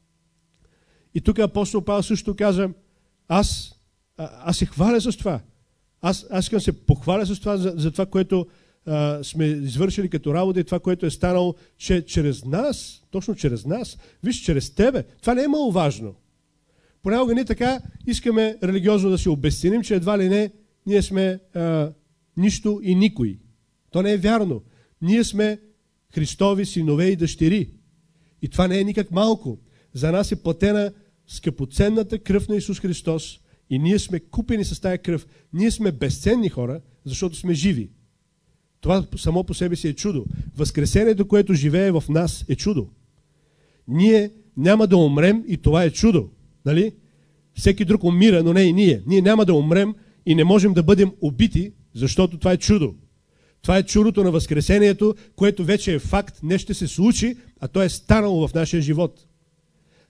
И тук апостол Павел също каза, аз, а, аз се хваля с това. Аз, аз искам се похваля с това, за, за това, което а, сме извършили като работа и това, което е станало, че чрез нас, точно чрез нас, виж, чрез тебе, това не е маловажно. Понякога ние така искаме религиозно да се обезценим, че едва ли не ние сме а, нищо и никой. То не е вярно. Ние сме Христови синове и дъщери. И това не е никак малко. За нас е платена скъпоценната кръв на Исус Христос и ние сме купени с тая кръв. Ние сме безценни хора, защото сме живи. Това само по себе си е чудо. Възкресението, което живее в нас, е чудо. Ние няма да умрем и това е чудо. Нали? Всеки друг умира, но не и ние. Ние няма да умрем и не можем да бъдем убити, защото това е чудо. Това е чудото на възкресението, което вече е факт, не ще се случи, а то е станало в нашия живот.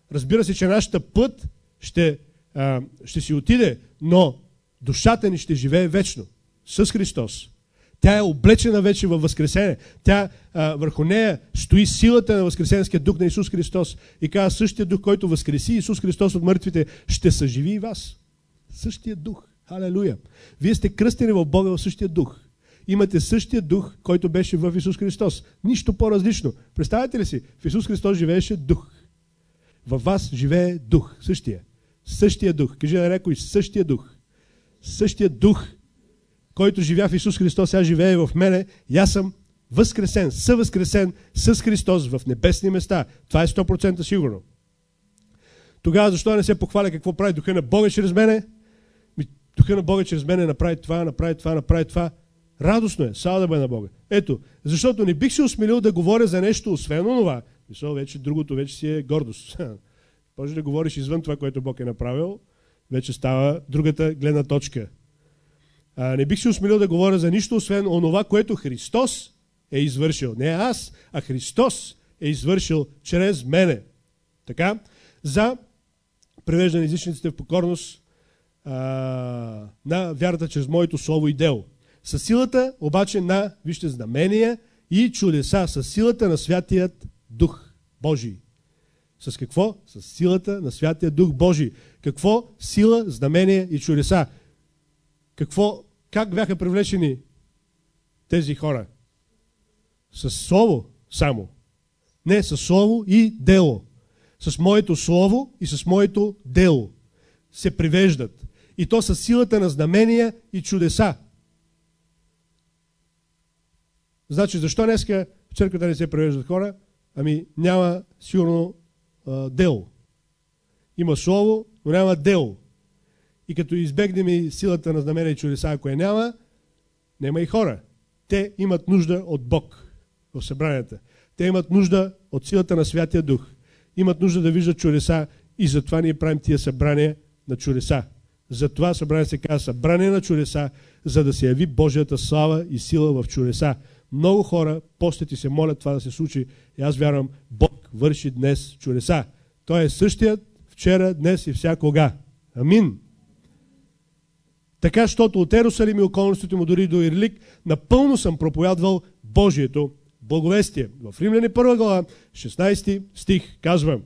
разбира се, че нашата път ще, а, ще си отиде, но душата ни ще живее вечно с Христос. Тя е облечена вече във възкресение. Тя, а, върху нея стои силата на възкресенския дух на Исус Христос. И казва, същия дух, който възкреси Исус Христос от мъртвите, ще съживи и вас. Същия дух. Халелуя. Вие сте кръстени в Бога в същия дух. Имате същия дух, който беше в Исус Христос. Нищо по-различно. Представете ли си? В Исус Христос живееше дух. Във вас живее дух. Същия. Същия дух. Кажи на някой, същия дух. Същия дух, който живя в Исус Христос, сега живее в мене. И аз съм възкресен, съвъзкресен с Христос в небесни места. Това е сто процента сигурно. Тогава защо не се похваля какво прави духа на Бога чрез мене? Духа на Бога чрез мене направи това, направи това, направи това. Радостно е, слава да бъде на Бога. Ето, защото не бих се осмелил да говоря за нещо, освен онова. Мисля, вече другото вече си е гордост. Може да говориш извън това, което Бог е направил, вече става другата гледна точка. А, не бих се осмелил да говоря за нищо, освен онова, което Христос е извършил. Не аз, а Христос е извършил чрез мене. Така, за привеждане езичниците в покорност а, на вярата чрез моето слово и дело. Със силата обаче на, вижте, знамения и чудеса, със силата на Святият Дух Божий. С какво? С силата на Святия Дух Божий. Какво? Сила, знамения и чудеса. Какво? Как бяха привлечени тези хора? С слово само. Не, с слово и дело. С моето слово и с моето дело се привеждат. И то с силата на знамения и чудеса. Значи, защо днеска в църквата не се привеждат хора? Ами няма сигурно а, дело. Има слово, но няма дело. И като избегнем и силата на знамения и чудеса, ако я няма, няма и хора. Те имат нужда от Бог в събранията. Те имат нужда от силата на Святия Дух. Имат нужда да виждат чудеса и затова ние правим тия събрания на чудеса. Затова събрание се казва събрание на чудеса, за да се яви Божията слава и сила в чудеса. Много хора постят и се молят това да се случи. И аз вярвам, Бог върши днес чудеса. Той е същият вчера, днес и всякога. Амин. Така, щото от Ерусалим и околностите му дори до Ирлик, напълно съм проповядвал Божието благовестие. В Римляни първа глава, шестнайсети стих, казвам: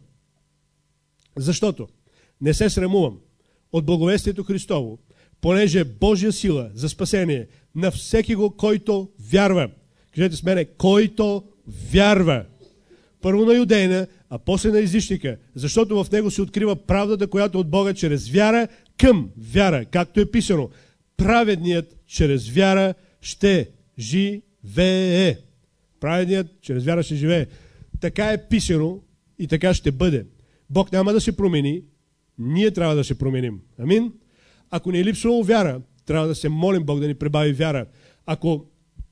защото не се срамувам от благовестието Христово, понеже Божия сила за спасение на всеки го, който вярва. Кажете с мене, който вярва. Първо на юдейна, а после на езичника, защото в него се открива правдата, която от Бога чрез вяра към вяра, както е писано. Праведният чрез вяра ще живее. Праведният чрез вяра ще живее. Така е писано и така ще бъде. Бог няма да се промени, ние трябва да се променим. Амин? Ако ни е липсвало вяра, трябва да се молим Бог да ни прибави вяра. Ако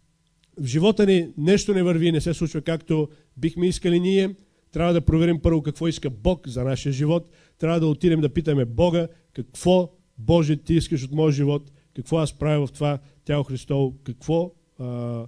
в живота ни нещо не върви и не се случва както бихме искали ние, трябва да проверим първо какво иска Бог за нашия живот. Трябва да отидем да питаме Бога какво, Боже, ти искаш от моя живот, какво аз правя в това тяло Христово, какво, а,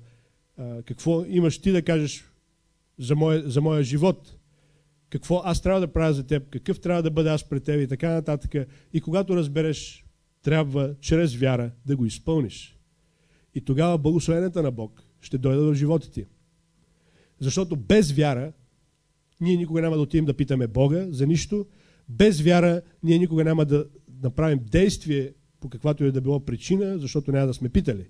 а, какво имаш ти да кажеш за моя, за моя живот, какво аз трябва да правя за теб, какъв трябва да бъда аз пред теб и така нататък. И когато разбереш, трябва чрез вяра да го изпълниш. И тогава благословенията на Бог ще дойдат в живота ти. Защото без вяра ние никога няма да отидем да питаме Бога за нищо. Без вяра ние никога няма да направим действие по каквато и да било причина, защото няма да сме питали.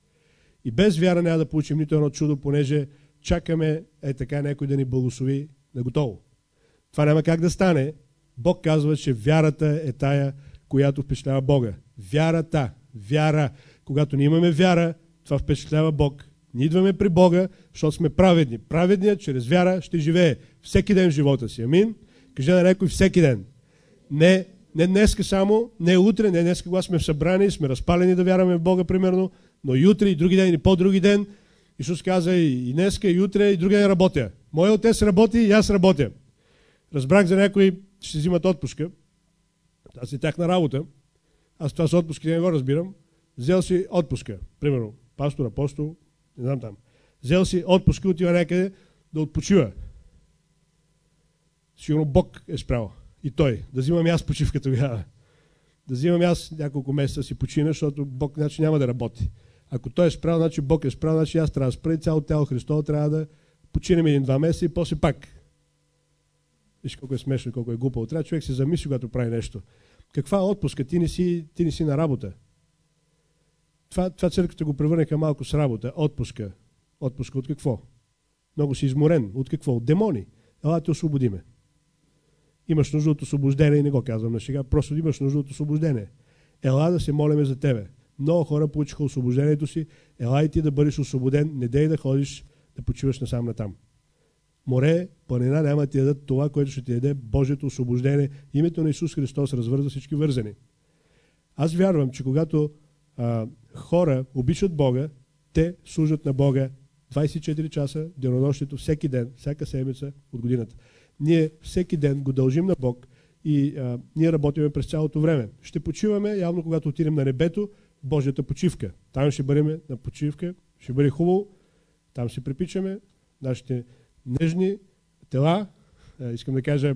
И без вяра няма да получим нито едно чудо, понеже чакаме е така някой да ни благослови на готово. Това няма как да стане. Бог казва, че вярата е тая, която впечатлява Бога. Вярата. Вяра. Когато ние имаме вяра, това впечатлява Бог. Ние идваме при Бога, защото сме праведни. Праведният чрез вяра ще живее всеки ден в живота си. Амин? Кажи на някой всеки ден. Не, не днеска само, не утре, не днеска, когато сме в събрани, сме разпалени да вярваме в Бога, примерно, но и утре, и други ден, и по-други ден. Исус каза и днеска, и утре, и други ден работя. Моя отец работи и аз работя. Разбрах за някои, ще взимат отпуска. Аз е тяхна работа. Аз това с отпуски не го разбирам. Взел си отпуска. Примерно, пастор, апостол, не знам там. Взел си отпуска, отива някъде да отпочива. Сигурно Бог е спрял. и той. Да взимам и аз почивка тогава. Да взимам и аз няколко месеца си почина, защото Бог значи няма да работи. Ако той е спрял, значи Бог е спрял, значи аз трябва да спра и цялото тяло Христово трябва да починем един-два месеца и после пак. Виж колко е смешно, колко е глупаво. Трябва човек се замисли, когато прави нещо. Каква е отпуска? Ти не си, ти не си на работа. Това, това църквата го превърнаха малко с работа. Отпуска. Отпуска от какво? Много си изморен. От какво? От демони. Ела те освободиме. Имаш нужда от освобождение и не го казвам на шега. Просто имаш нужда от освобождение. Ела да се молиме за тебе. Много хора получиха освобождението си. Ела и ти да бъдеш освободен. Не дей да ходиш да почиваш насам натам. Море, планина няма ти дадат това, което ще ти даде Божието освобождение. Името на Исус Христос развърза всички вързани. Аз вярвам, че когато а, хора обичат Бога, те служат на Бога двайсет и четири часа, денонощието, всеки ден, всяка седмица от годината. Ние всеки ден го дължим на Бог и а, ние работиме през цялото време. Ще почиваме, явно когато отидем на небето, Божията почивка. Там ще бъдем на почивка, ще бъде хубаво, там ще припичаме нашите нежни тела, а, искам да кажа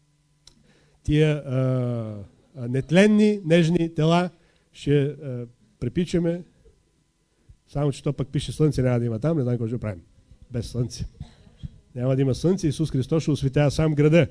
тия а, а, нетленни, нежни тела ще а, припичаме, само че то пък пише слънце, няма да има там, не знам какво ще правим. Без слънце. Няма да има слънце, Исус Христос ще осветява сам града.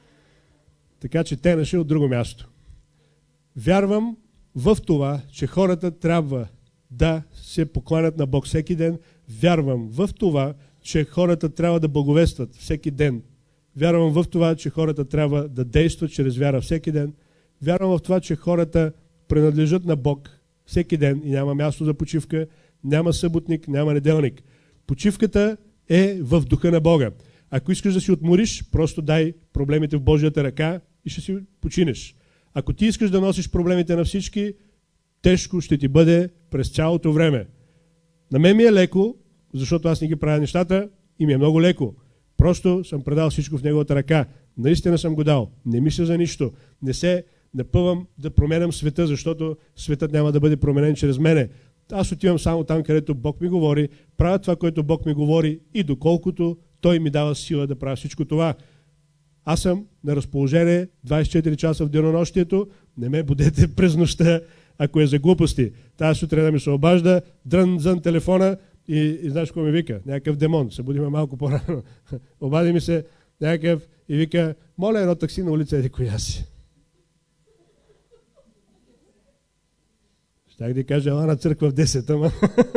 Така че те наше от друго място. Вярвам в това, че хората трябва да се покланят на Бог всеки ден. Вярвам в това, че хората трябва да благовестват всеки ден. Вярвам в това, че хората трябва да действат чрез вяра всеки ден. Вярвам в това, че хората принадлежат на Бог всеки ден и няма място за почивка, няма съботник, няма неделник. Почивката е в духа на Бога. Ако искаш да си отмориш, просто дай проблемите в Божията ръка и ще си починеш. Ако ти искаш да носиш проблемите на всички, тежко ще ти бъде през цялото време. На мен ми е леко, защото аз не ги правя нещата и ми е много леко. Просто съм предал всичко в неговата ръка. Наистина съм го дал. Не мисля за нищо. Не се напъвам да променям света, защото светът няма да бъде променен чрез мене. Аз отивам само там, където Бог ми говори, правя това, което Бог ми говори и доколкото Той ми дава сила да правя всичко това. Аз съм на разположение двайсет и четири часа в денонощието, не ме будете през нощта, ако е за глупости. Тази сутрин да ми се обажда, дрън-зън телефона и, и знаеш какво ми вика? Някакъв демон, се будиме малко по-рано. Обади ми се някакъв и вика, моля едно такси на улица, еди коя си. Щях да кажа, ела на църква в десет, ама.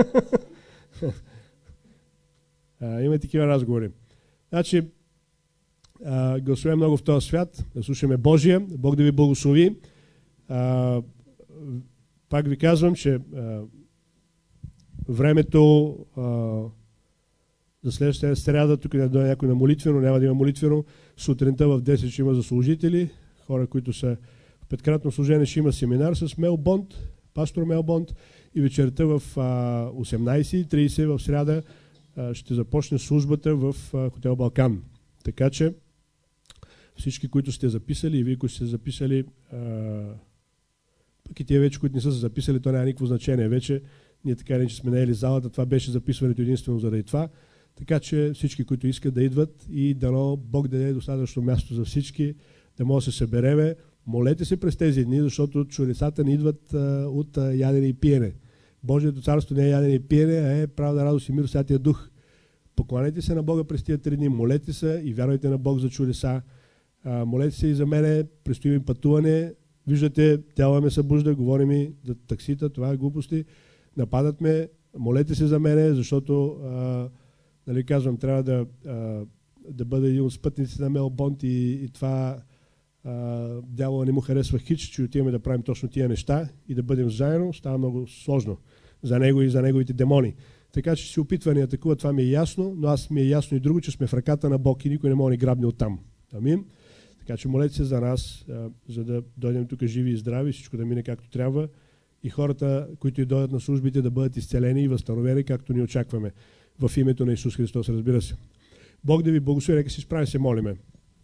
а, има такива разговори. Значи, а, гласуваме много в този свят, да слушаме Божия, Бог да ви благослови. А, пак ви казвам, че а, времето а, за следващата сряда, тук да дойде някой на молитвено, няма да има молитвено, сутринта в десет ще има за служители, хора, които са в петкратно служение, ще има семинар с Мел Бонд, пастор Мел Бонд, и вечерта в а, осемнайсет и трийсет в сряда а, ще започне службата в а, хотел Балкан. Така че всички, които сте записали и вие, които сте записали, а, пък и тия вече, които не са се записали, то няма никакво значение. Вече ние така не че сме наели залата, това беше записването единствено заради това. Така че всички, които искат да идват и дано Бог да даде достатъчно място за всички, да може да се събереме. Молете се през тези дни, защото чудесата не идват а, от а, ядене и пиене. Божието царство не е ядене и пиене, а е правда, радост и мир в Святия Дух. Покланяйте се на Бога през тия три дни, молете се и вярвайте на Бог за чудеса. А, молете се и за мене, предстои ми пътуване. Виждате, тяло ме събужда, говори ми за таксита, това е глупости. Нападат ме, молете се за мене, защото, а, нали казвам, трябва да, а, да бъда един от спътниците на Мел Бонд и, и това Uh, дявола не му харесва хич, че отиваме да правим точно тия неща и да бъдем заедно, става много сложно за него и за неговите демони. Така че се опитва да ни атакува, това ми е ясно, но аз ми е ясно и друго, че сме в ръката на Бог и никой не може да ни грабне оттам. Амин. Така че молете се за нас, uh, за да дойдем тук живи и здрави, всичко да мине както трябва и хората, които и дойдат на службите, да бъдат изцелени и възстановени, както ни очакваме. В името на Исус Христос, разбира се. Бог да ви благослови, нека си справи, се молиме.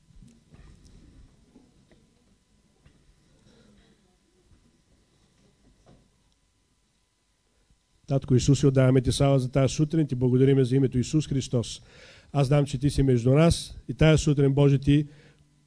Татко Исус, отдаваме ти слава за тази сутрин, ти благодариме за името Исус Христос. Аз знам, че ти си между нас и тази сутрин, Боже, ти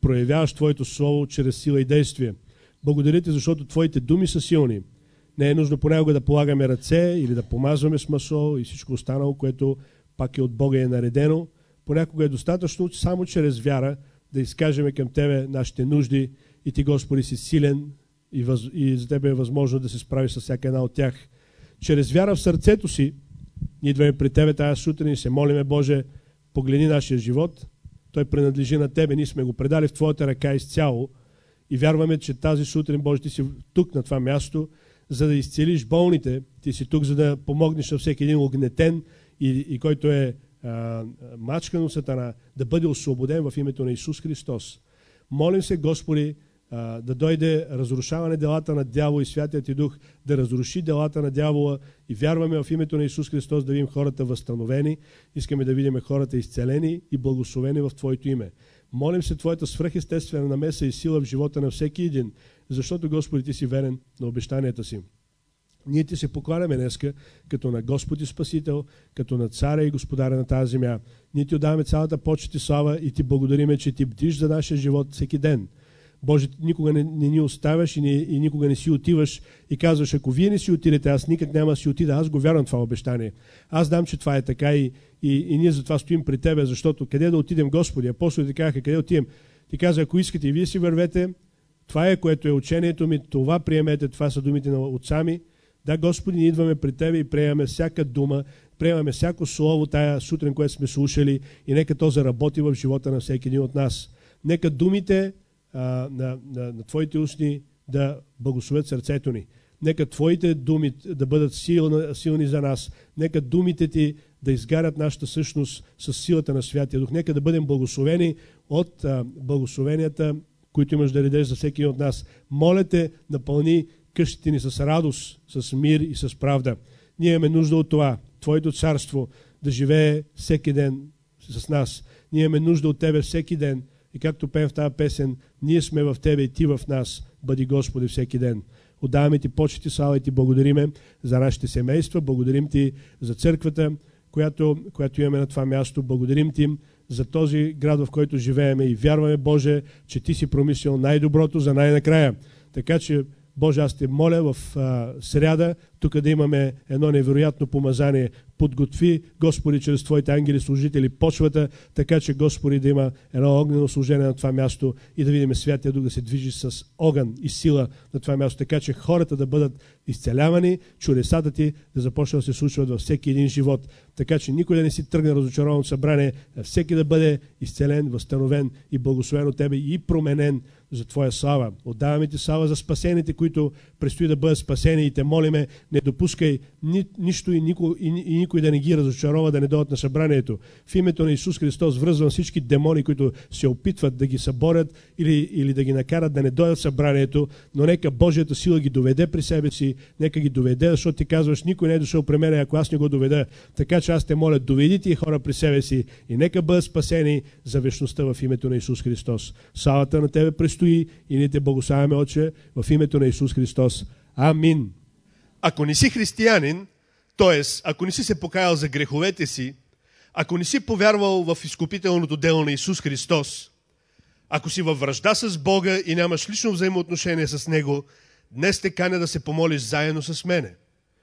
проявяваш Твоето Слово чрез сила и действие. Благодаря Ти, защото Твоите думи са силни. Не е нужно понякога да полагаме ръце или да помазваме с масло и всичко останало, което пак е от Бога и е наредено. Понякога е достатъчно само чрез вяра да изкажеме към Тебе нашите нужди и Ти, Господи, си силен и, въз... и за Тебе е възможно да се справиш с всяка една от тях. Чрез вяра в сърцето си ние идваме при Тебе тази сутрин и се молиме, Боже, погледни нашия живот. Той принадлежи на Тебе, ние сме го предали в Твоята ръка изцяло и вярваме, че тази сутрин, Боже, Ти си тук на това място, за да изцелиш болните. Ти си тук, за да помогнеш на всеки един огнетен и, и който е а, мачкан от Сатана, да бъде освободен в името на Исус Христос. Молим се, Господи, а, да дойде разрушаване делата на дявола и Святият Ти Дух, да разруши делата на дявола и вярваме в името на Исус Христос да видим хората възстановени. Искаме да видим хората изцелени и благословени в Твоето име. Молим се Твоята свръхестествена намеса и сила в живота на всеки един, защото, Господи, Ти си верен на обещанията си. Ние Ти се покланяме днеска като на Господ и Спасител, като на Царя и Господаря на тази земя. Ние Ти отдаваме цялата почет и слава и Ти благодариме, че Ти бдиш за нашия живот всеки ден. Боже, никога не, не ни оставяш и, не, и никога не си отиваш и казваш, ако Вие не си отидете, аз никак няма да си отида. Аз го вярвам това обещание. Аз знам, че това е така и, и, и ние затова стоим при Тебе, защото къде да отидем, Господи? Апостолите казаха, къде отидем? Ти каза, ако искате и Вие си вървете, това е, което е учението ми, това приемете, това са думите на отца ми. Да, Господи, ние идваме при Тебе и приемаме всяка дума, приемаме всяко слово тая сутрин, което сме слушали и нека то заработи в живота на всеки един от нас. Нека думите а, на, на, на Твоите устни да благословят сърцето ни. Нека Твоите думи да бъдат силни, силни за нас. Нека думите Ти да изгарят нашата същност с силата на Святия Дух. Нека да бъдем благословени от а, благословенията, които имаш да редеш за всеки от нас. Моля Те, напълни къщите ни с радост, с мир и с правда. Ние имаме нужда от това, Твоето царство да живее всеки ден с нас. Ние имаме нужда от Тебе всеки ден. И както пеем в тази песен, ние сме в Тебе и Ти в нас. Бъди, Господи, всеки ден. Отдаваме Ти почет и слава и Ти благодариме за нашите семейства. Благодарим Ти за църквата, която, която имаме на това място. Благодарим Ти за този град, в който живееме и вярваме, Боже, че Ти си промислил най-доброто за най-накрая. Така че, Боже, аз Те моля в а, сряда, тук да имаме едно невероятно помазание. Подготви, Господи, чрез Твоите ангели служители почвата, така че, Господи, да има едно огнено служение на това място и да видим Святия Дух да се движи с огън и сила на това място, така че хората да бъдат изцелявани, чудесата Ти да започнат да се случват във всеки един живот. Така че никой да не си тръгне разочарован от събрание, а всеки да бъде изцелен, възстановен и благословен от Тебе и променен за Твоя слава. Отдаваме Ти слава за спасените, които предстои да бъдат спасени и Те молиме, не допускай ни, нищо и никой, и, и никой да не ги разочарова, да не дойдат на събранието. В името на Исус Христос връзвам всички демони, които се опитват да ги съборят или, или да ги накарат да не дойдат в събранието, но нека Божията сила ги доведе при себе си, нека ги доведе, защото Ти казваш, никой не е дошъл при мен, ако аз не го доведа. Така че аз Те моля, доведи Ти хора при себе си и нека бъдат спасени за вечността в името на Исус Христос. Славата на Тебе предстои и ние Те благославяме, Отче, в името на Исус Христос. Амин. Ако не си християнин, т.е. ако не си се покаял за греховете си, ако не си повярвал в изкупителното дело на Исус Христос, ако си във вражда с Бога и нямаш лично взаимоотношение с Него, днес те каня да се помолиш заедно с мене.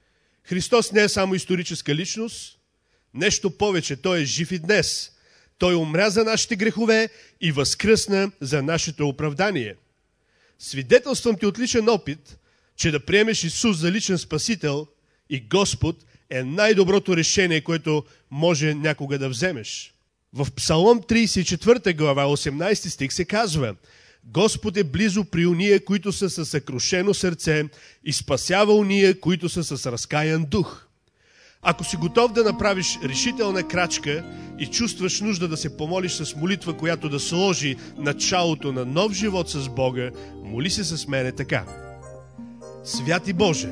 Христос не е само историческа личност, нещо повече, Той е жив и днес. Той умря за нашите грехове и възкръсна за нашето оправдание. Свидетелствам ти от личен опит, че да приемеш Исус за личен Спасител и Господ е най-доброто решение, което може някога да вземеш. В Псалом тридесет и четвърта глава, осемнадесети стих се казва: Господ е близо при уния, които са със съкрушено сърце и спасява уния, които са с разкаян дух. Ако си готов да направиш решителна крачка и чувстваш нужда да се помолиш с молитва, която да сложи началото на нов живот с Бога, моли се с мене така. Святи Боже,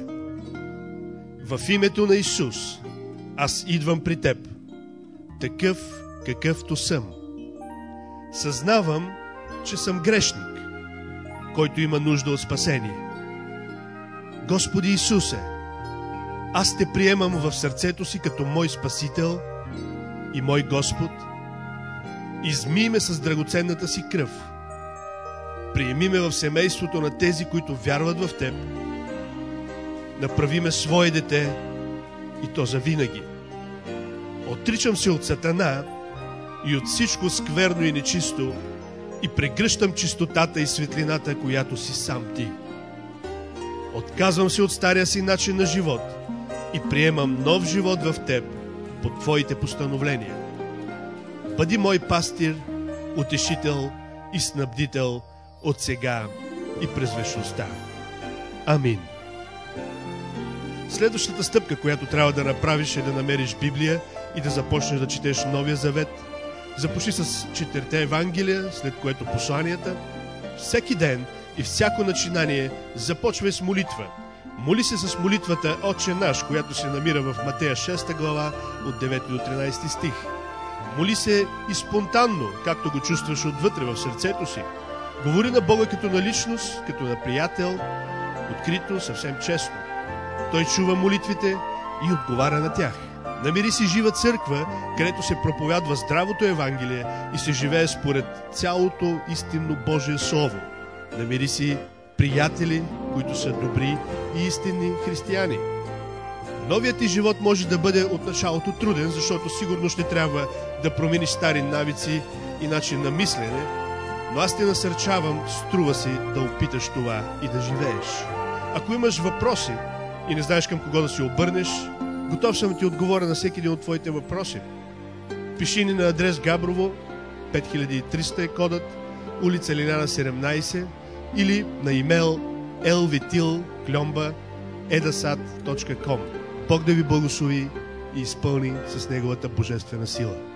в името на Исус, аз идвам при Теб, такъв какъвто съм. Съзнавам, че съм грешник, който има нужда от спасение. Господи Исусе, аз Те приемам в сърцето си като мой Спасител и мой Господ. Измий ме с драгоценната си кръв приеми ме в семейството на тези, които вярват в Теб. Направи ме свое дете и то завинаги. Отричам се от Сатана и от всичко скверно и нечисто и прегръщам чистотата и светлината, която си сам Ти. Отказвам се от стария си начин на живот и приемам нов живот в Теб по Твоите постановления. Бъди мой пастир, утешител и снабдител от сега и през вечността. Амин. Следващата стъпка, която трябва да направиш, е да намериш Библия и да започнеш да четеш Новия Завет. Започни с четирите Евангелия, след което посланията. Всеки ден и всяко начинание започвай с молитва. Моли се с молитвата Отче наш, която се намира в Матея шеста глава от девети до тринадесети стих. Моли се и спонтанно, както го чувстваш отвътре в сърцето си. Говори на Бога като на личност, като на приятел, открито, съвсем честно. Той чува молитвите и отговаря на тях. Намери си жива църква, където се проповядва здравото Евангелие и се живее според цялото истинно Божие Слово. Намери си приятели, които са добри и истинни християни. Новият ти живот може да бъде от началото труден, защото сигурно ще трябва да промениш стари навици и начин на мислене, но аз те насърчавам, струва си да опиташ това и да живееш. Ако имаш въпроси и не знаеш към кого да се обърнеш, готов съм да ти отговоря на всеки един от твоите въпроси. Пиши ни на адрес Габрово, пет хиляди и триста е кодът, улица Лиляна седемнадесет, или на имейл ел ви тил кльомба едасат точка ком. Бог да ви благослови и изпълни с Неговата божествена сила.